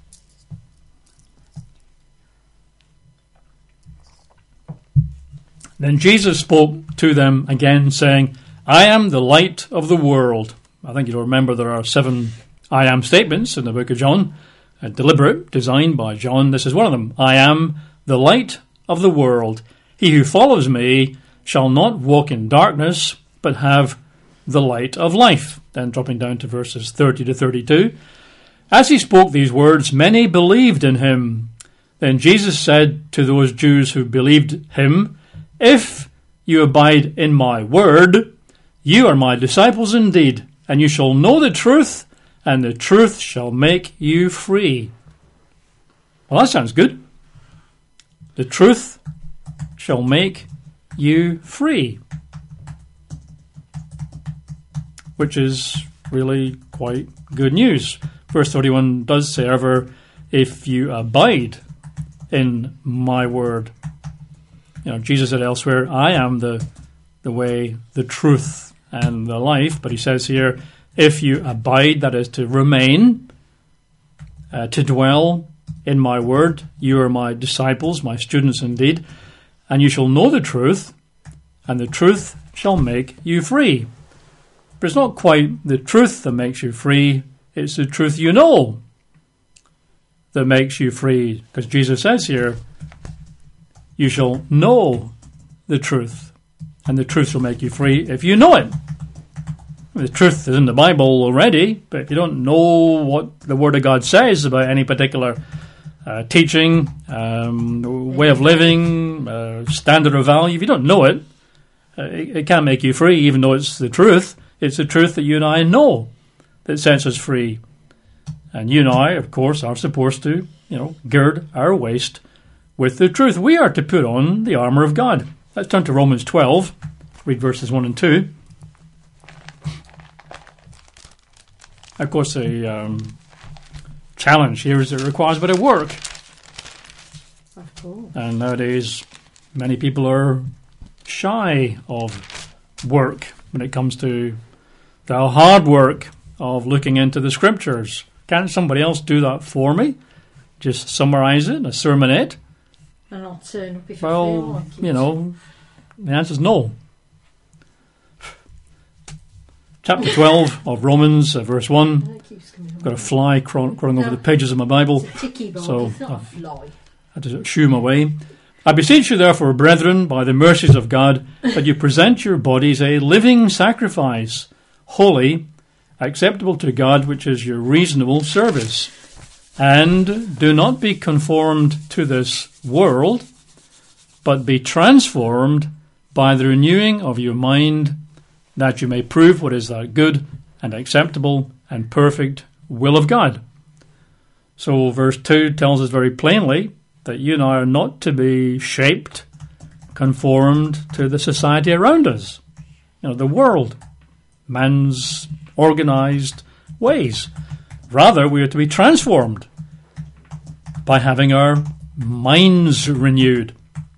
Then Jesus spoke to them again, saying, I am the light of the world. I think you'll remember there are seven I am statements in the book of John. Uh, deliberate, designed by John. This is one of them. I am the light of the world. He who follows me shall not walk in darkness, but have the light of life. Then dropping down to verses thirty to thirty-two. As he spoke these words, many believed in him. Then Jesus said to those Jews who believed him, If you abide in my word, you are my disciples indeed, and you shall know the truth, and the truth shall make you free. Well, that sounds good. The truth shall make you free. Which is really quite good news. Verse thirty-one does say, however, if you abide in my word. You know, Jesus said elsewhere, I am the the way, the truth, and the life. But he says here, if you abide, that is to remain, uh, to dwell in my word, you are my disciples, my students indeed, and you shall know the truth, and the truth shall make you free. But it's not quite the truth that makes you free, it's the truth you know that makes you free. Because Jesus says here, you shall know the truth, and the truth shall make you free if you know it. The truth is in the Bible already, but if you don't know what the Word of God says about any particular uh, teaching, um, way of living, uh, standard of value, if you don't know it, uh, it, it can't make you free, even though it's the truth. It's the truth that you and I know that sets us free. And you and I, of course, are supposed to, you know, gird our waist with the truth. We are to put on the armour of God. Let's turn to Romans twelve, read verses one and two. Of course, the um, challenge here is that it requires a bit of work. Of course. And nowadays, many people are shy of work when it comes to the hard work of looking into the Scriptures. Can't somebody else do that for me? Just summarise it in a sermonette? And I'll turn up if well, I feel like it. you know, the answer is no. Chapter twelve of Romans, uh, verse one. I've got a fly crawling, crawling no, over the pages of my Bible. It's a ticky ball, so it's not uh, a fly. I had to shoo him away. I beseech you, therefore, brethren, by the mercies of God, that you present your bodies a living sacrifice, holy, acceptable to God, which is your reasonable service. And do not be conformed to this world, but be transformed by the renewing of your mind, that you may prove what is that good and acceptable and perfect will of God. So verse two tells us very plainly that you and I are not to be shaped, conformed to the society around us, you know, the world, man's organised ways. Rather, we are to be transformed by having our minds renewed.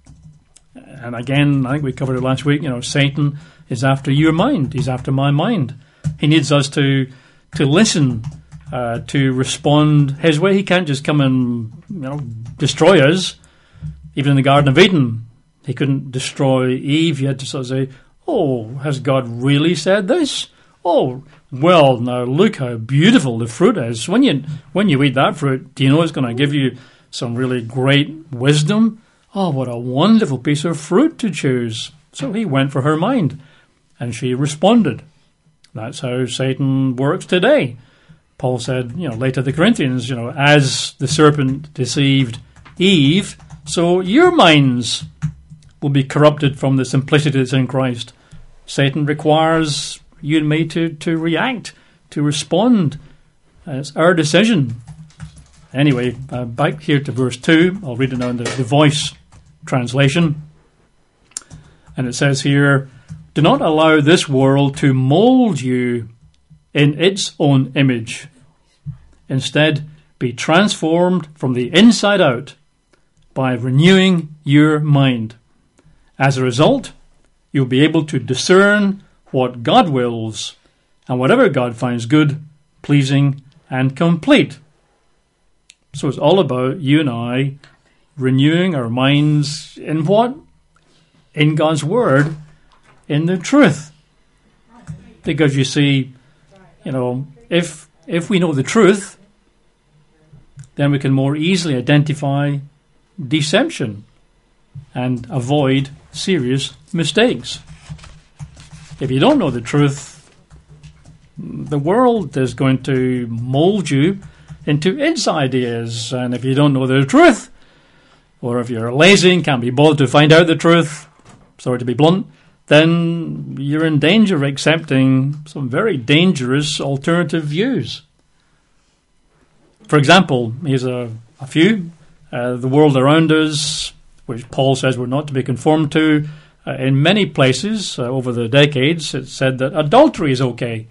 And again, I think we covered it last week, you know, Satan is after your mind. He's after my mind. He needs us to to listen, uh, to respond his way. He can't just come and, you know, destroy us. Even in the Garden of Eden, he couldn't destroy Eve. He had to sort of say, oh, has God really said this? Oh, well, now look how beautiful the fruit is. When you when you eat that fruit, do you know it's going to give you some really great wisdom? Oh, what a wonderful piece of fruit to choose. So he went for her mind, and she responded. That's how Satan works today. Paul said, you know, later to the Corinthians, you know, as the serpent deceived Eve, so your minds will be corrupted from the simplicity that's in Christ. Satan requires you and me to, to react, to respond. It's our decision. Anyway, uh, back here to verse two. I'll read it now in the, the Voice translation. And it says here, do not allow this world to mould you in its own image. Instead, be transformed from the inside out by renewing your mind. As a result, you'll be able to discern what God wills and whatever God finds good, pleasing, and complete. So it's all about you and I renewing our minds in what? In God's Word, in the truth. Because you see, you know, if if we know the truth, then we can more easily identify deception and avoid serious mistakes. If you don't know the truth, the world is going to mold you into its ideas. And if you don't know the truth, or if you're lazy and can't be bothered to find out the truth, sorry to be blunt, then you're in danger of accepting some very dangerous alternative views. For example, here's a, a few. Uh, the world around us, which Paul says we're not to be conformed to, uh, in many places uh, over the decades, it's said that adultery is okay.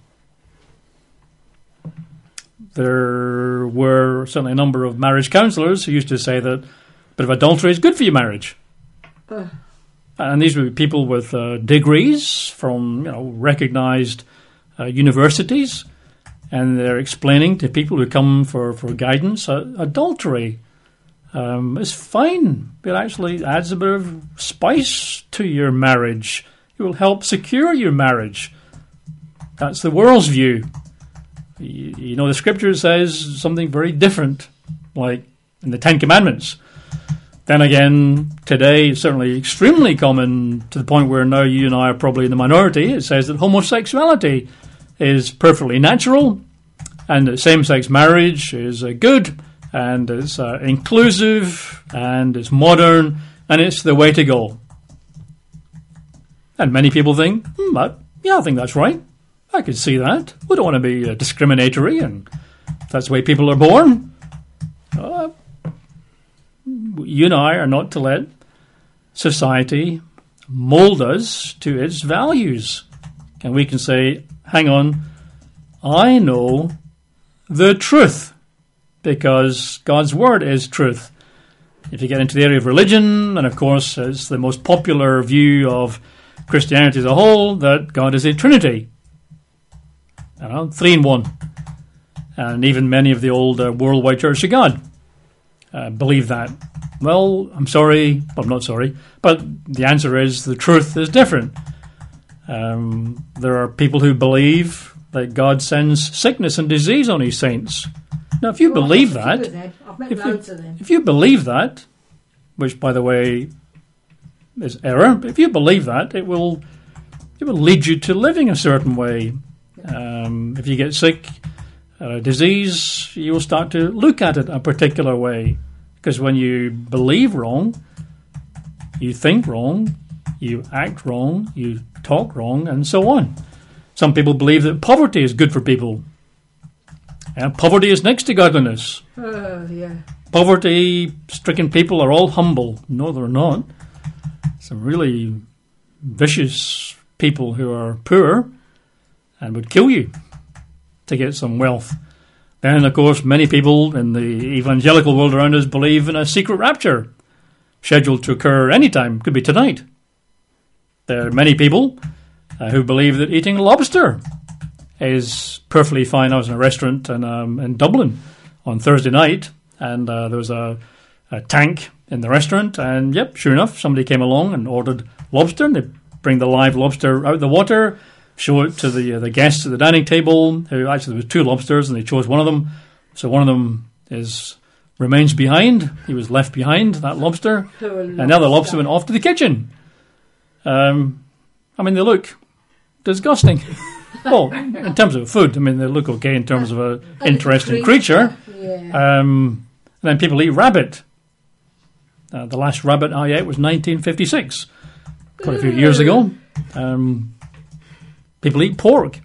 There were certainly a number of marriage counsellors who used to say that a bit of adultery is good for your marriage. Uh. And these would be people with uh, degrees from, you know, recognised uh, universities, and they're explaining to people who come for, for guidance, uh, adultery um, is fine. It actually adds a bit of spice to your marriage. It will help secure your marriage. That's the world's view. You, you know, the Scripture says something very different, like in the Ten Commandments. Then again, today it's certainly extremely common to the point where now you and I are probably in the minority. It says that homosexuality is perfectly natural and that same-sex marriage is uh, good and it's uh, inclusive and it's modern and it's the way to go. And many people think, hmm, I, yeah, I think that's right. I could see that. We don't want to be uh, discriminatory, and if that's the way people are born. Uh, You and I are not to let society mould us to its values. And we can say, hang on, I know the truth, because God's Word is truth. If you get into the area of religion, and of course it's the most popular view of Christianity as a whole, that God is a Trinity. You know, three in one. and even many of the old uh, worldwide Church of God uh, believe that. Well, I'm sorry, I'm not sorry, but the answer is the truth is different. Um, there are people who believe that God sends sickness and disease on his saints. Now, if you Well, believe I've that, met if you, loads of them. if you believe that, which, by the way, is error, but if you believe that, it will it will lead you to living a certain way. Um, if you get sick, a disease, you will start to look at it a particular way. Because when you believe wrong, you think wrong, you act wrong, you talk wrong, and so on. Some people believe that poverty is good for people. And poverty is next to godliness. Oh, yeah. Poverty-stricken people are all humble. No, they're not. Some really vicious people who are poor and would kill you to get some wealth. Then, of course, many people in the evangelical world around us believe in a secret rapture scheduled to occur anytime. Could be tonight. There are many people uh, who believe that eating lobster is perfectly fine. I was in a restaurant in, um, in Dublin on Thursday night, and uh, there was a, a tank in the restaurant, and yep, sure enough, somebody came along and ordered lobster, and they bring the live lobster out of the water, show it to the uh, the guests at the dining table, who actually there was two lobsters, and they chose one of them. So one of them is remains behind. He was left behind, that lobster. And now the lobster went off to the kitchen. Um, I mean, they look disgusting. Well, in terms of food, I mean, they look okay in terms of an interesting creature. Yeah. Um, and then people eat rabbit. Uh, the last rabbit I ate was nineteen fifty-six, quite a few years ago. Um, people eat pork.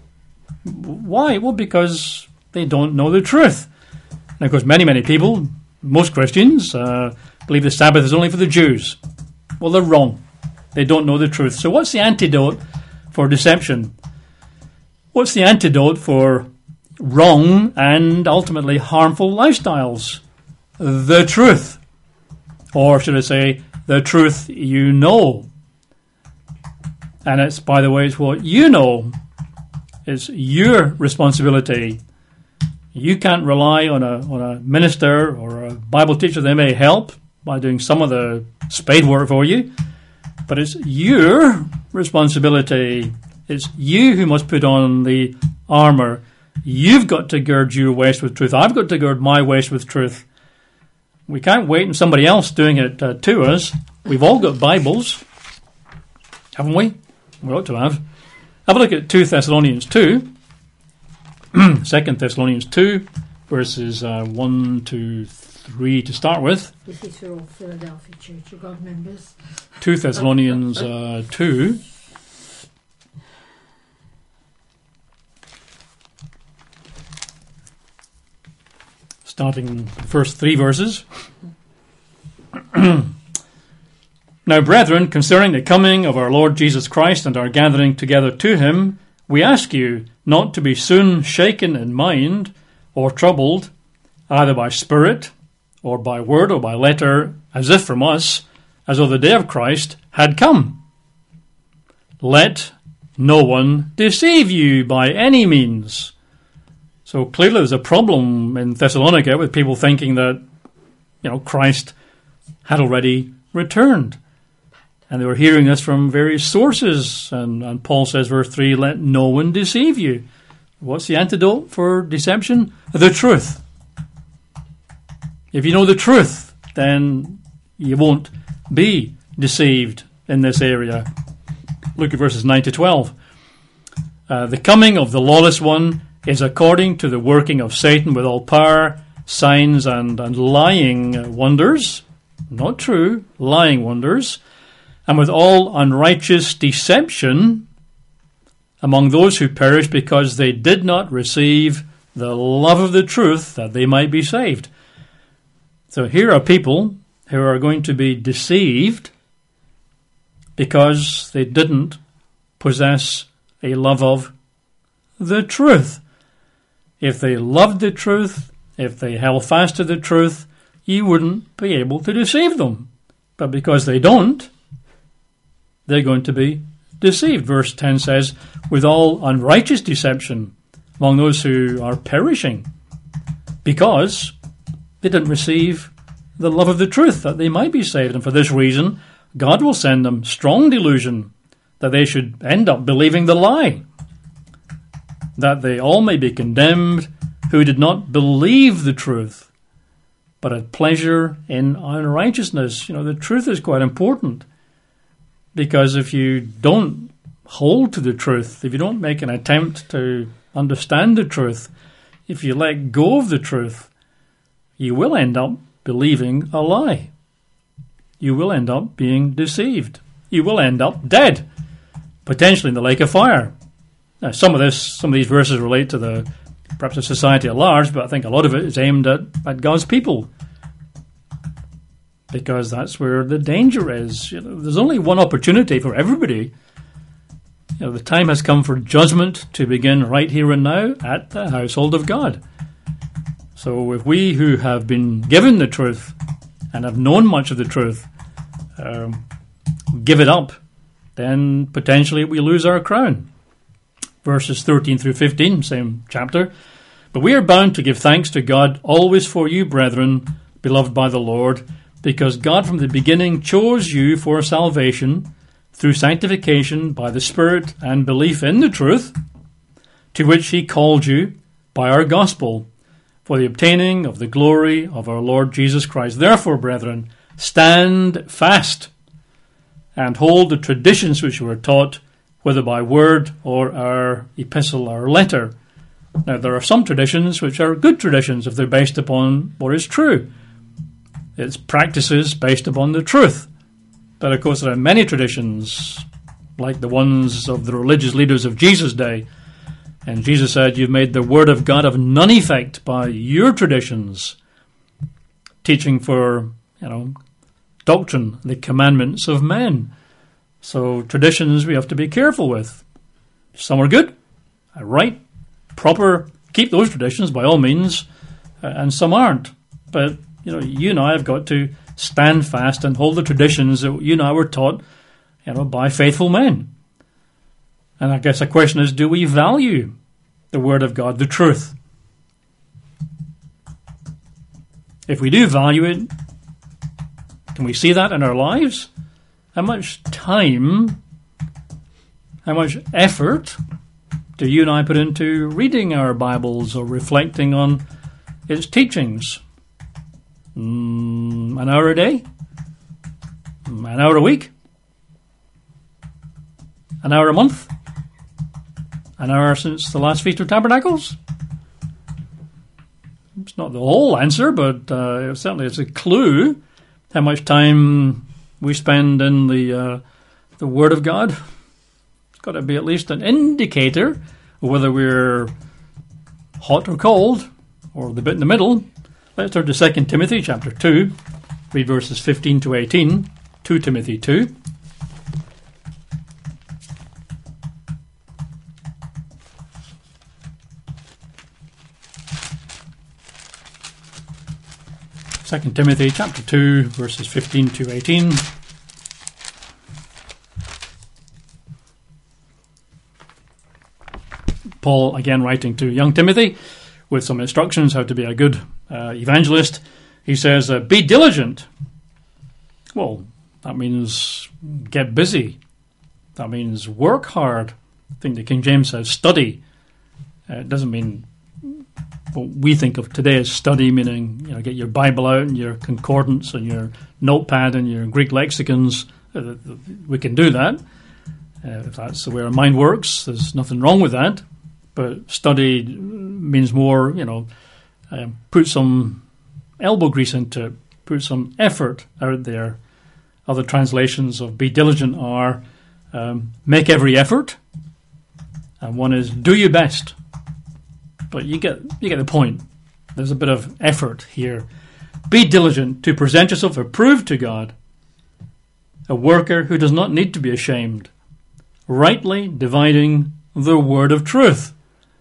Why? Well, because they don't know the truth. And of course, many, many people, most Christians, uh, believe the Sabbath is only for the Jews. Well, they're wrong. They don't know the truth. So what's the antidote for deception? What's the antidote for wrong and ultimately harmful lifestyles? The truth. Or should I say, the truth you know. And it's, by the way, it's what you know. It's your responsibility. You can't rely on a on a minister or a Bible teacher. They may help by doing some of the spade work for you, but it's your responsibility. It's you who must put on the armour. You've got to gird your waist with truth. I've got to gird my waist with truth. We can't wait on somebody else doing it uh, to us. We've all got Bibles, haven't we? We ought to have. Have a look at Second Thessalonians two. Second Thessalonians two, verses uh, one to three to start with. This is for all Philadelphia Church of God members. Second Thessalonians uh, two. Starting the first three verses. Now, brethren, concerning the coming of our Lord Jesus Christ and our gathering together to him, we ask you not to be soon shaken in mind or troubled, either by spirit or by word or by letter, as if from us, as though the day of Christ had come. Let no one deceive you by any means. So clearly there's a problem in Thessalonica with people thinking that, you know, Christ had already returned. And they were hearing this from various sources. And, and Paul says, verse three, let no one deceive you. What's the antidote for deception? The truth. If you know the truth, then you won't be deceived in this area. Look at verses nine to twelve. Uh, the coming of the lawless one is according to the working of Satan with all power, signs, and, and lying wonders. Not true, lying wonders. And with all unrighteous deception among those who perish because they did not receive the love of the truth that they might be saved. So here are people who are going to be deceived because they didn't possess a love of the truth. If they loved the truth, if they held fast to the truth, you wouldn't be able to deceive them. But because they don't, they're going to be deceived. Verse ten says, with all unrighteous deception among those who are perishing because they didn't receive the love of the truth that they might be saved. And for this reason, God will send them strong delusion that they should end up believing the lie, that they all may be condemned who did not believe the truth, but had pleasure in unrighteousness. You know, the truth is quite important, because if you don't hold to the truth, if you don't make an attempt to understand the truth, if you let go of the truth, you will end up believing a lie. You will end up being deceived. You will end up dead, potentially in the lake of fire. Now, some of this, some of these verses relate to the perhaps the society at large, but I think a lot of it is aimed at, at God's people, because that's where the danger is. You know, there's only one opportunity for everybody. You know, the time has come for judgment to begin right here and now at the household of God. So if we who have been given the truth and have known much of the truth um, give it up, then potentially we lose our crown. Verses thirteen through fifteen, same chapter. But we are bound to give thanks to God always for you, brethren, beloved by the Lord, because God from the beginning chose you for salvation through sanctification by the Spirit and belief in the truth, to which he called you by our gospel, for the obtaining of the glory of our Lord Jesus Christ. Therefore, brethren, stand fast and hold the traditions which you were taught, whether by word or our epistle or letter. Now, there are some traditions which are good traditions if they're based upon what is true. It's practices based upon the truth. But of course there are many traditions, like the ones of the religious leaders of Jesus' day. And Jesus said, you've made the word of God of none effect by your traditions, teaching for, you know, doctrine, the commandments of men. So traditions we have to be careful with. Some are good, right, proper, keep those traditions by all means, uh, and some aren't. But, you know, you and I have got to stand fast and hold the traditions that you and I were taught, you know, by faithful men. And I guess the question is, do we value the Word of God, the truth? If we do value it, can we see that in our lives? How much time, how much effort do you and I put into reading our Bibles or reflecting on its teachings? Mm, an hour a day? An hour a week? An hour a month? An hour since the last Feast of Tabernacles? It's not the whole answer, but uh, certainly it's a clue how much time we spend in the uh, the Word of God. It's got to be at least an indicator of whether we're hot or cold, or the bit in the middle. Let's turn to Second Timothy chapter two, read verses fifteen to eighteen. Second Timothy two. Second Timothy chapter two, verses fifteen to eighteen. Paul, again writing to young Timothy, with some instructions how to be a good uh, evangelist. He says, uh, be diligent. Well, that means get busy. That means work hard. I think the King James says study. Uh, it doesn't mean what we think of today as study, meaning, you know, get your Bible out and your concordance and your notepad and your Greek lexicons. Uh, we can do that. Uh, if that's the way our mind works, there's nothing wrong with that. But study means more, you know, uh, put some elbow grease into it, put some effort out there. Other translations of be diligent are um, make every effort, and one is do your best. But you get you get the point. There's a bit of effort here. Be diligent to present yourself approved to God, a worker who does not need to be ashamed, rightly dividing the word of truth.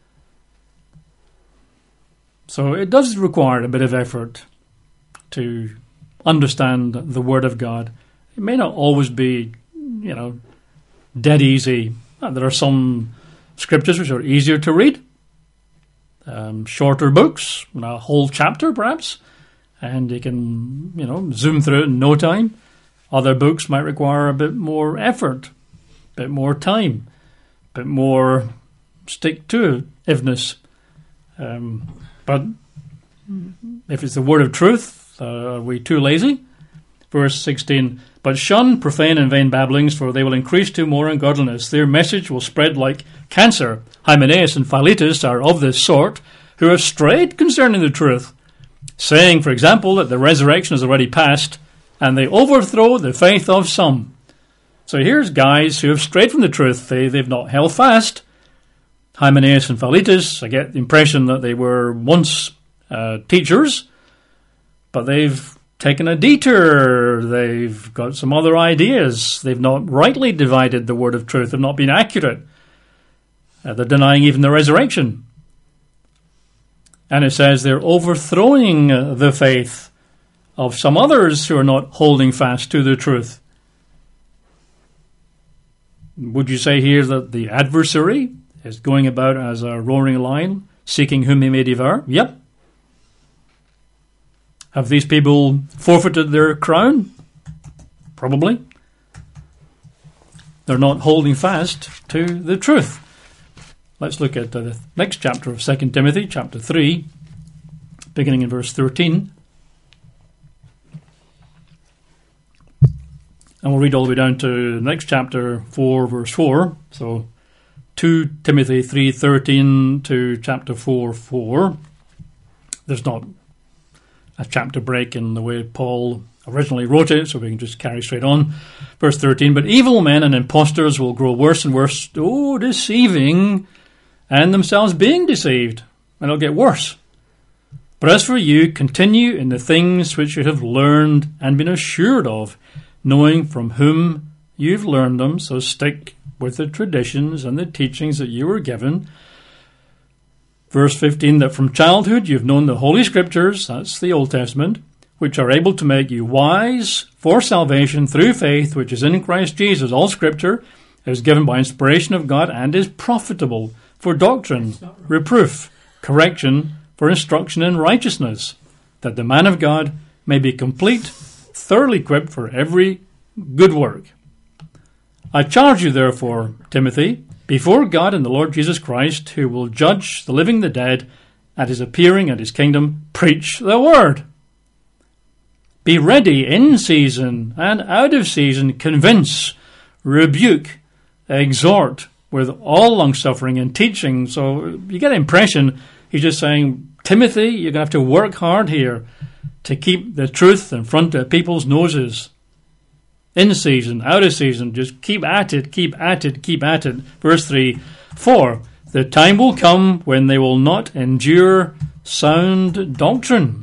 So it does require a bit of effort to understand the Word of God. It may not always be, you know, dead easy. There are some scriptures which are easier to read. um, shorter books, a whole chapter perhaps, and you can, you know, zoom through it in no time. Other books might require a bit more effort, a bit more time, a bit more stick-to-itiveness. Um, but if it's the word of truth, uh, are we too lazy? Verse sixteen, but shun profane and vain babblings, for they will increase to more ungodliness. Their message will spread like cancer. Hymenaeus and Philetus are of this sort, who have strayed concerning the truth, saying, for example, that the resurrection is already past, and they overthrow the faith of some. So here's guys who have strayed from the truth. They, they've not held fast. Hymenaeus and Philetus, I get the impression that they were once uh, teachers, but they've taken a detour. They've got some other ideas. They've not rightly divided the word of truth. They've not been accurate. Uh, they're denying even the resurrection. And it says they're overthrowing uh, the faith of some others who are not holding fast to the truth. Would you say here that the adversary is going about as a roaring lion, seeking whom he may devour? Yep. Have these people forfeited their crown? Probably. They're not holding fast to the truth. Let's look at the next chapter of Second Timothy, chapter three, beginning in verse thirteen. And we'll read all the way down to the next chapter, four, verse four. So, Second Timothy three thirteen to chapter four, four. There's not a chapter break in the way Paul originally wrote it, so we can just carry straight on. Verse thirteen, but evil men and impostors will grow worse and worse, oh, deceiving, and themselves being deceived, and it'll get worse. But as for you, continue in the things which you have learned and been assured of, knowing from whom you've learned them, so stick with the traditions and the teachings that you were given. Verse fifteen, that from childhood you've known the Holy Scriptures, that's the Old Testament, which are able to make you wise for salvation through faith, which is in Christ Jesus. All Scripture is given by inspiration of God and is profitable for doctrine, reproof, correction, for instruction in righteousness, that the man of God may be complete, thoroughly equipped for every good work. I charge you, therefore, Timothy, before God and the Lord Jesus Christ, who will judge the living and the dead at his appearing and his kingdom, preach the word. Be ready in season and out of season, convince, rebuke, exhort with all long-suffering and teaching. So you get the impression he's just saying, Timothy, you're going to have to work hard here to keep the truth in front of people's noses. In season, out of season, just keep at it, keep at it, keep at it. Verse three, for the time will come when they will not endure sound doctrine,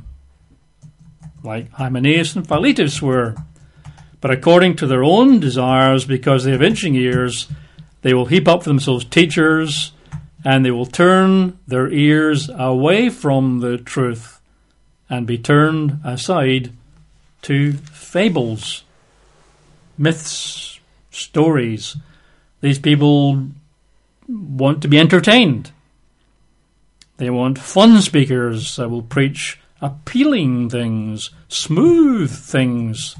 like Hymenaeus and Philetus were, but according to their own desires, because they have itching ears, they will heap up for themselves teachers, and they will turn their ears away from the truth and be turned aside to fables, myths, stories. These people want to be entertained. They want fun speakers that will preach appealing things, smooth things.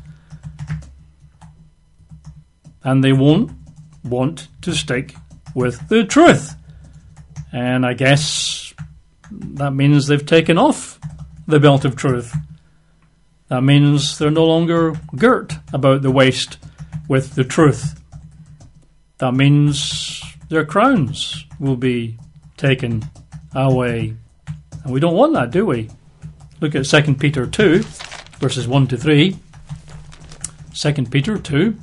And they won't want to stick with the truth. And I guess that means they've taken off the belt of truth. That means they're no longer girt about the waist with the truth. That means their crowns will be taken away. And we don't want that, do we? Look at Second Peter two, verses one to three. Second Peter two.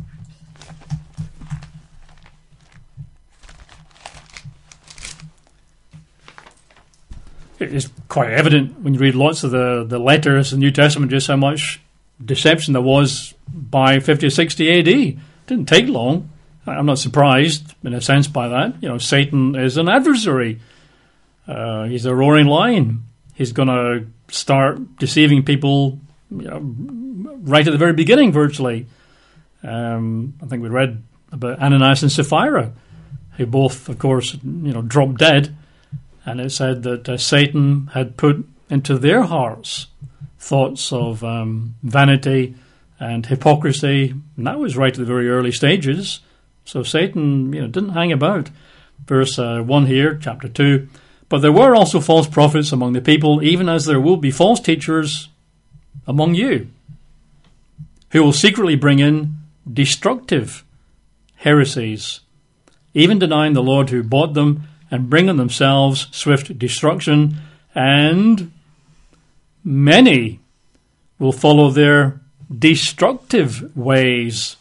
It's quite evident when you read lots of the, the letters in the New Testament just how much deception there was by fifty, sixty A D. It didn't take long. I'm not surprised, in a sense, by that. You know, Satan is an adversary. Uh, he's a roaring lion. He's going to start deceiving people, you know, right at the very beginning, virtually. Um, I think we read about Ananias and Sapphira, who both, of course, you know, dropped dead. And it said that uh, Satan had put into their hearts thoughts of um, vanity and hypocrisy, and that was right at the very early stages. So Satan, you know, didn't hang about. Verse uh, one here, chapter two. But there were also false prophets among the people, even as there will be false teachers among you, who will secretly bring in destructive heresies, even denying the Lord who bought them, and bring on themselves swift destruction. And many will follow their destructive ways.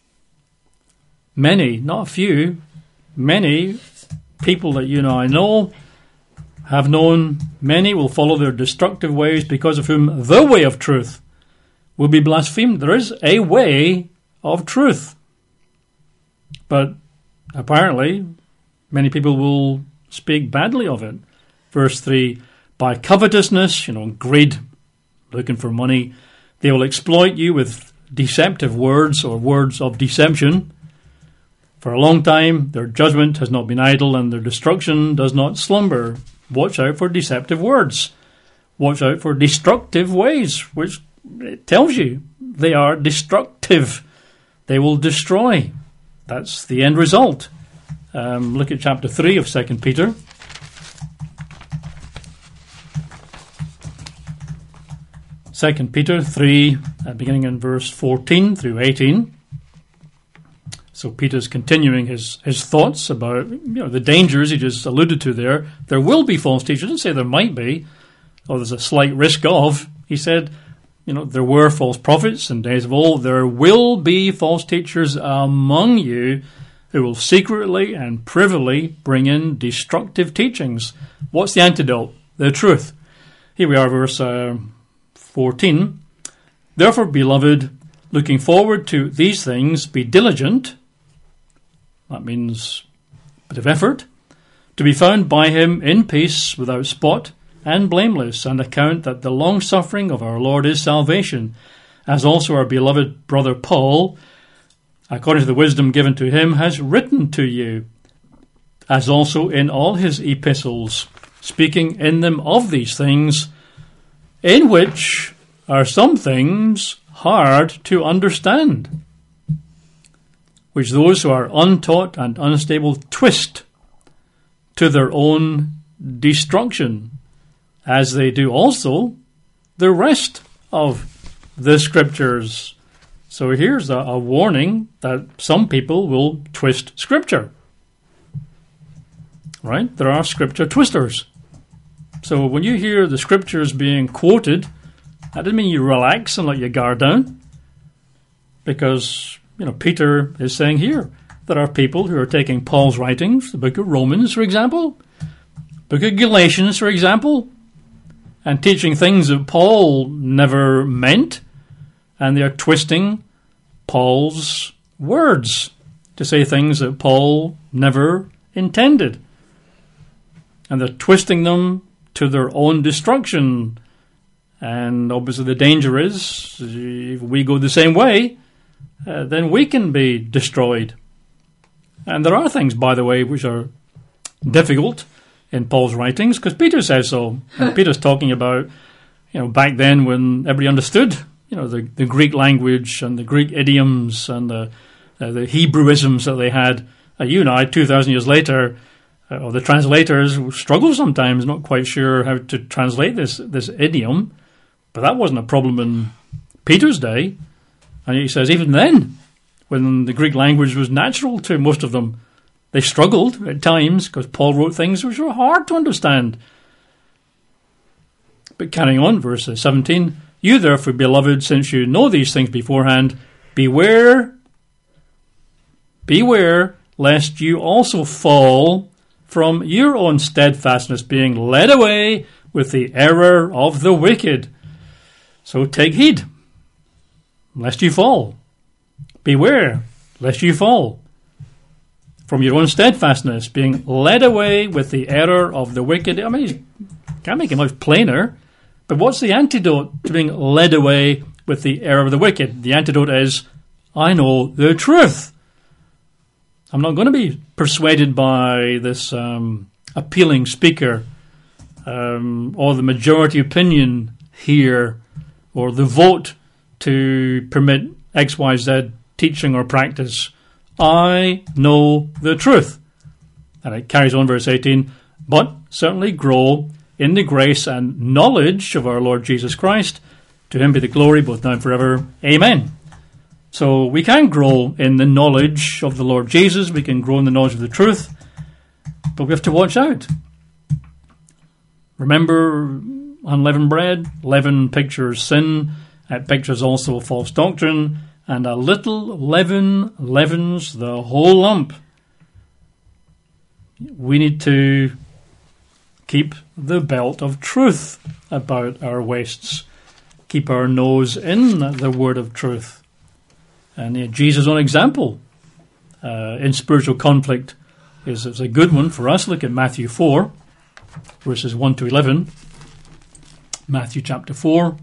Many, not a few, many people that you and I know have known, many will follow their destructive ways, because of whom the way of truth will be blasphemed. There is a way of truth, but apparently many people will speak badly of it. Verse three, by covetousness, you know, greed, looking for money, they will exploit you with deceptive words or words of deception. For a long time their judgment has not been idle, and their destruction does not slumber. Watch out for deceptive words. Watch out for destructive ways, which it tells you they are destructive. They will destroy. That's the end result. Um, look at chapter three of Second Peter. Second Peter three, uh, beginning in verse fourteen through eighteen. So Peter's continuing his, his thoughts about, you know, the dangers he just alluded to there. There will be false teachers. He didn't say there might be, or there's a slight risk of. He said, you know, there were false prophets in days of old. There will be false teachers among you who will secretly and privily bring in destructive teachings. What's the antidote? The truth. Here we are, verse uh, fourteen. Therefore, beloved, looking forward to these things, be diligent. That means a bit of effort. To be found by him in peace, without spot and blameless, and account that the long-suffering of our Lord is salvation, as also our beloved brother Paul, according to the wisdom given to him, has written to you, as also in all his epistles, speaking in them of these things, in which are some things hard to understand, which those who are untaught and unstable twist to their own destruction, as they do also the rest of the Scriptures. So here's a, a warning that some people will twist Scripture. Right? There are Scripture twisters. So when you hear the Scriptures being quoted, that doesn't mean you relax and let your guard down, because, you know, Peter is saying here, there are people who are taking Paul's writings, the book of Romans, for example, book of Galatians, for example, and teaching things that Paul never meant, and they are twisting Paul's words to say things that Paul never intended. And they're twisting them to their own destruction. And obviously the danger is, if we go the same way, uh, then we can be destroyed. And there are things, by the way, which are difficult in Paul's writings, because Peter says so. And Peter's talking about, you know, back then when everybody understood, you know, the, the Greek language and the Greek idioms and the uh, the Hebrewisms that they had. Uh, you and I, two thousand years later, uh, or the translators struggle sometimes, not quite sure how to translate this this idiom. But that wasn't a problem in Peter's day. And he says even then, when the Greek language was natural to most of them, they struggled at times because Paul wrote things which were hard to understand. But carrying on, verse seventeen, you therefore, beloved, since you know these things beforehand, beware, beware, lest you also fall from your own steadfastness, being led away with the error of the wicked. So take heed, lest you fall. Beware, lest you fall from your own steadfastness, being led away with the error of the wicked. I mean, you can't make it much plainer. But what's the antidote to being led away with the error of the wicked? The antidote is, I know the truth. I'm not going to be persuaded by this um, appealing speaker um, or the majority opinion here, or the vote to permit X Y Z teaching or practice. I know the truth. And it carries on verse eighteen, but certainly grow in the grace and knowledge of our Lord Jesus Christ. To him be the glory both now and forever. Amen. So we can grow in the knowledge of the Lord Jesus. We can grow in the knowledge of the truth. But we have to watch out. Remember unleavened bread? Leaven pictures sin. It pictures also false doctrine. And a little leaven leavens the whole lump. We need to keep the belt of truth about our waists. Keep our nose in the word of truth. And uh, Jesus' own example uh, in spiritual conflict is, is a good one for us. Look at Matthew four, verses one to eleven. Matthew chapter four.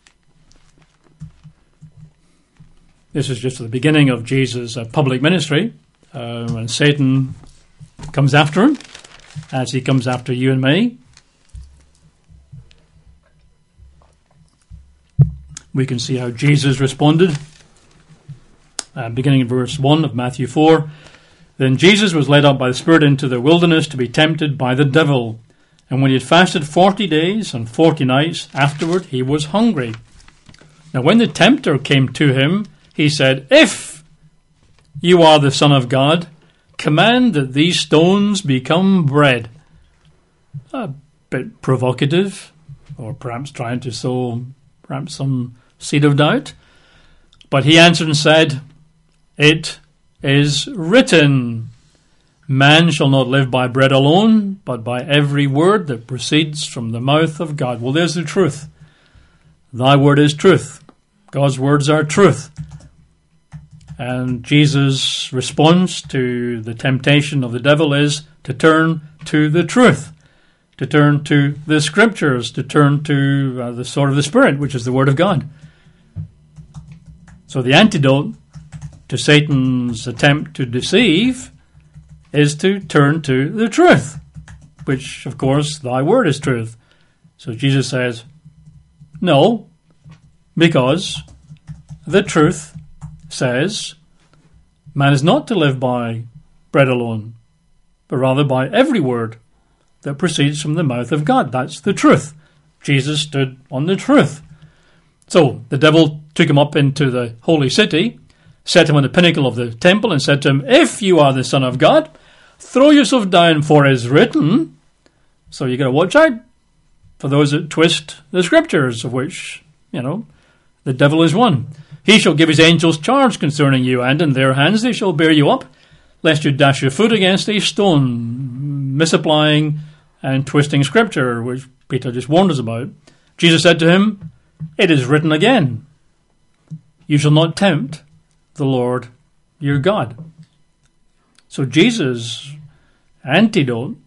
This is just at the beginning of Jesus' uh, public ministry, uh, when Satan comes after him, as he comes after you and me. We can see how Jesus responded. Uh, beginning in verse one of Matthew four. Then Jesus was led up by the Spirit into the wilderness to be tempted by the devil. And when he had fasted forty days and forty nights, afterward he was hungry. Now when the tempter came to him, he said, If you are the Son of God, command that these stones become bread. A bit provocative, or perhaps trying to sow perhaps some seed of doubt. But he answered and said, It is written, Man shall not live by bread alone, but by every word that proceeds from the mouth of God. Well, there's the truth. Thy word is truth. God's words are truth. And Jesus' response to the temptation of the devil is to turn to the truth, to turn to the scriptures, to turn to uh, the sword of the Spirit, which is the word of God. So the antidote to Satan's attempt to deceive is to turn to the truth, which, of course, thy word is truth. So Jesus says, no, because the truth says man is not to live by bread alone, but rather by every word that proceeds from the mouth of God. That's the truth. Jesus stood on the truth. So the devil took him up into the holy city, set him on the pinnacle of the temple, and said to him, If you are the Son of God, throw yourself down, for it is written. So you got to watch out for those that twist the scriptures, of which, you know, the devil is one. He shall give his angels charge concerning you, and in their hands they shall bear you up, lest you dash your foot against a stone, misapplying and twisting scripture, which Peter just warned us about. Jesus said to him, It is written again, you shall not tempt the Lord your God. So Jesus' antidote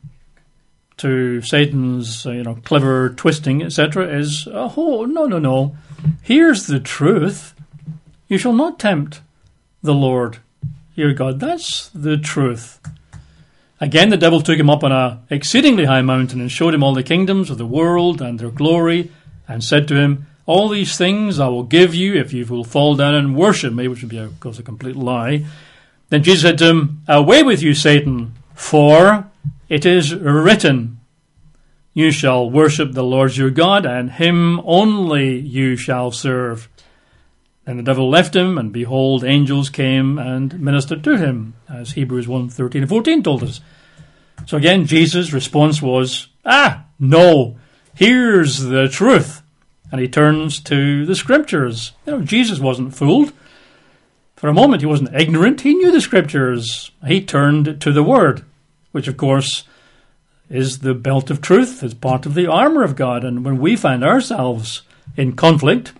to Satan's uh, you know, clever twisting, et cetera, is, oh, no, no, no. Here's the truth. You shall not tempt the Lord your God. That's the truth. Again, the devil took him up on an exceedingly high mountain and showed him all the kingdoms of the world and their glory, and said to him, All these things I will give you if you will fall down and worship me, which would be, of course, a complete lie. Then Jesus said to him, Away with you, Satan, for it is written, You shall worship the Lord your God, and him only you shall serve. Then the devil left him, and behold, angels came and ministered to him, as Hebrews one, thirteen and fourteen told us. So again, Jesus' response was, Ah, no, here's the truth. And he turns to the scriptures. You know, Jesus wasn't fooled. For a moment, he wasn't ignorant. He knew the scriptures. He turned to the word, which, of course, is the belt of truth. It's part of the armor of God. And when we find ourselves in conflict,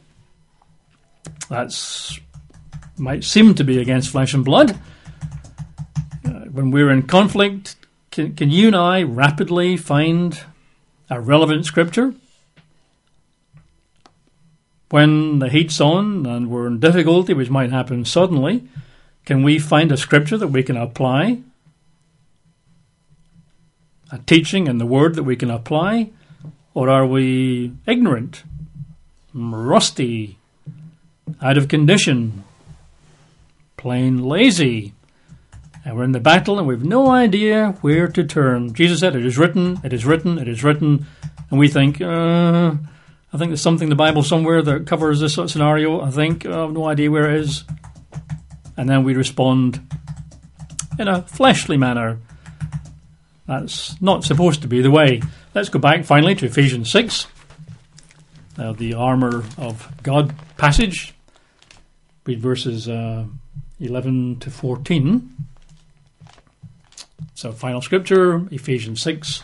that's might seem to be against flesh and blood. Uh, when we're in conflict, can, can you and I rapidly find a relevant scripture? When the heat's on and we're in difficulty, which might happen suddenly, can we find a scripture that we can apply? A teaching and the word that we can apply? Or are we ignorant, rusty, out of condition, plain lazy? And we're in the battle and we've no idea where to turn. Jesus said, it is written, it is written, it is written. And we think, uh, I think there's something in the Bible somewhere that covers this sort of scenario. I think, I have no idea where it is. And then we respond in a fleshly manner. That's not supposed to be the way. Let's go back finally to Ephesians six, uh, the armour of God passage. Read verses uh, eleven to fourteen. So, final scripture, Ephesians six.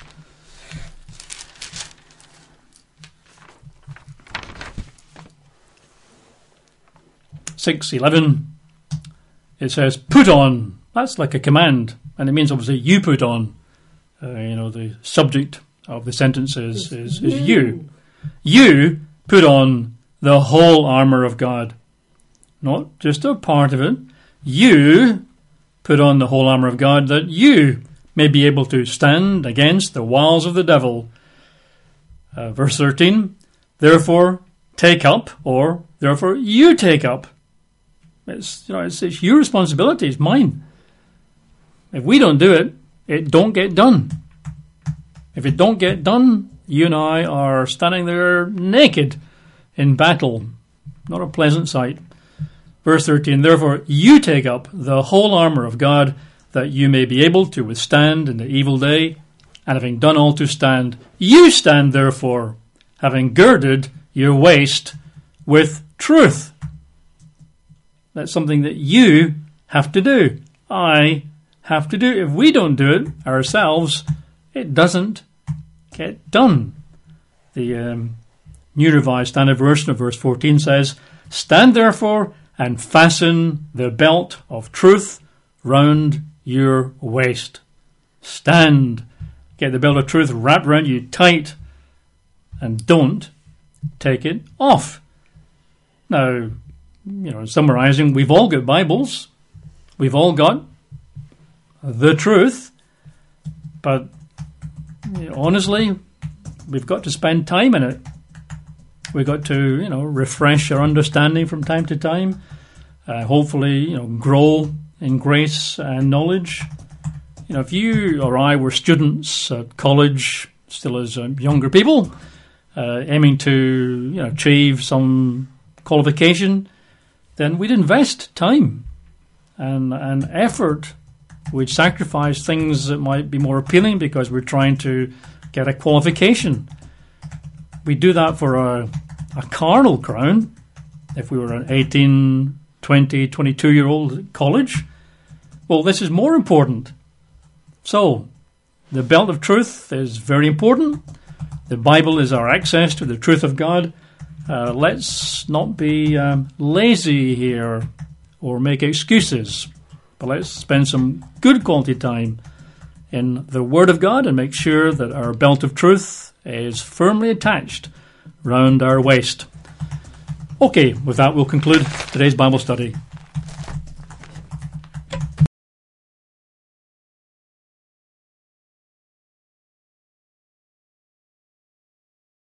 six eleven. It says, put on. That's like a command. And it means obviously you put on. Uh, you know, the subject of the sentence is, is, is you. You put on the whole armour of God. Not just a part of it. You put on the whole armour of God that you may be able to stand against the wiles of the devil. Uh, verse thirteen, therefore take up, or therefore you take up. It's, you know, it's, it's your responsibility, it's mine. If we don't do it, it don't get done. If it don't get done, you and I are standing there naked in battle. Not a pleasant sight. Verse thirteen, therefore you take up the whole armour of God, that you may be able to withstand in the evil day, and having done all to stand, you stand therefore, having girded your waist with truth. That's something that you have to do. I have to do. If we don't do it ourselves, it doesn't get done. The um, New Revised Standard Version of verse fourteen says, stand therefore and fasten the belt of truth round your waist. Stand. Get the belt of truth wrapped around you tight and don't take it off. Now, you know, summarizing, we've all got Bibles. We've all got the truth. But you know, honestly, we've got to spend time in it. We've got to, you know, refresh our understanding from time to time. Uh, hopefully, you know, grow in grace and knowledge. You know, if you or I were students at college, still as uh, younger people, uh, aiming to, you know, achieve some qualification, then we'd invest time and, and effort. We'd sacrifice things that might be more appealing because we're trying to get a qualification. We do that for a, a carnal crown. If we were an eighteen, twenty, twenty-two-year-old at college, well, this is more important. So, the belt of truth is very important. The Bible is our access to the truth of God. Uh, let's not be um, lazy here or make excuses, but let's spend some good quality time in the Word of God and make sure that our belt of truth is firmly attached round our waist. Okay, with that we'll conclude today's Bible study.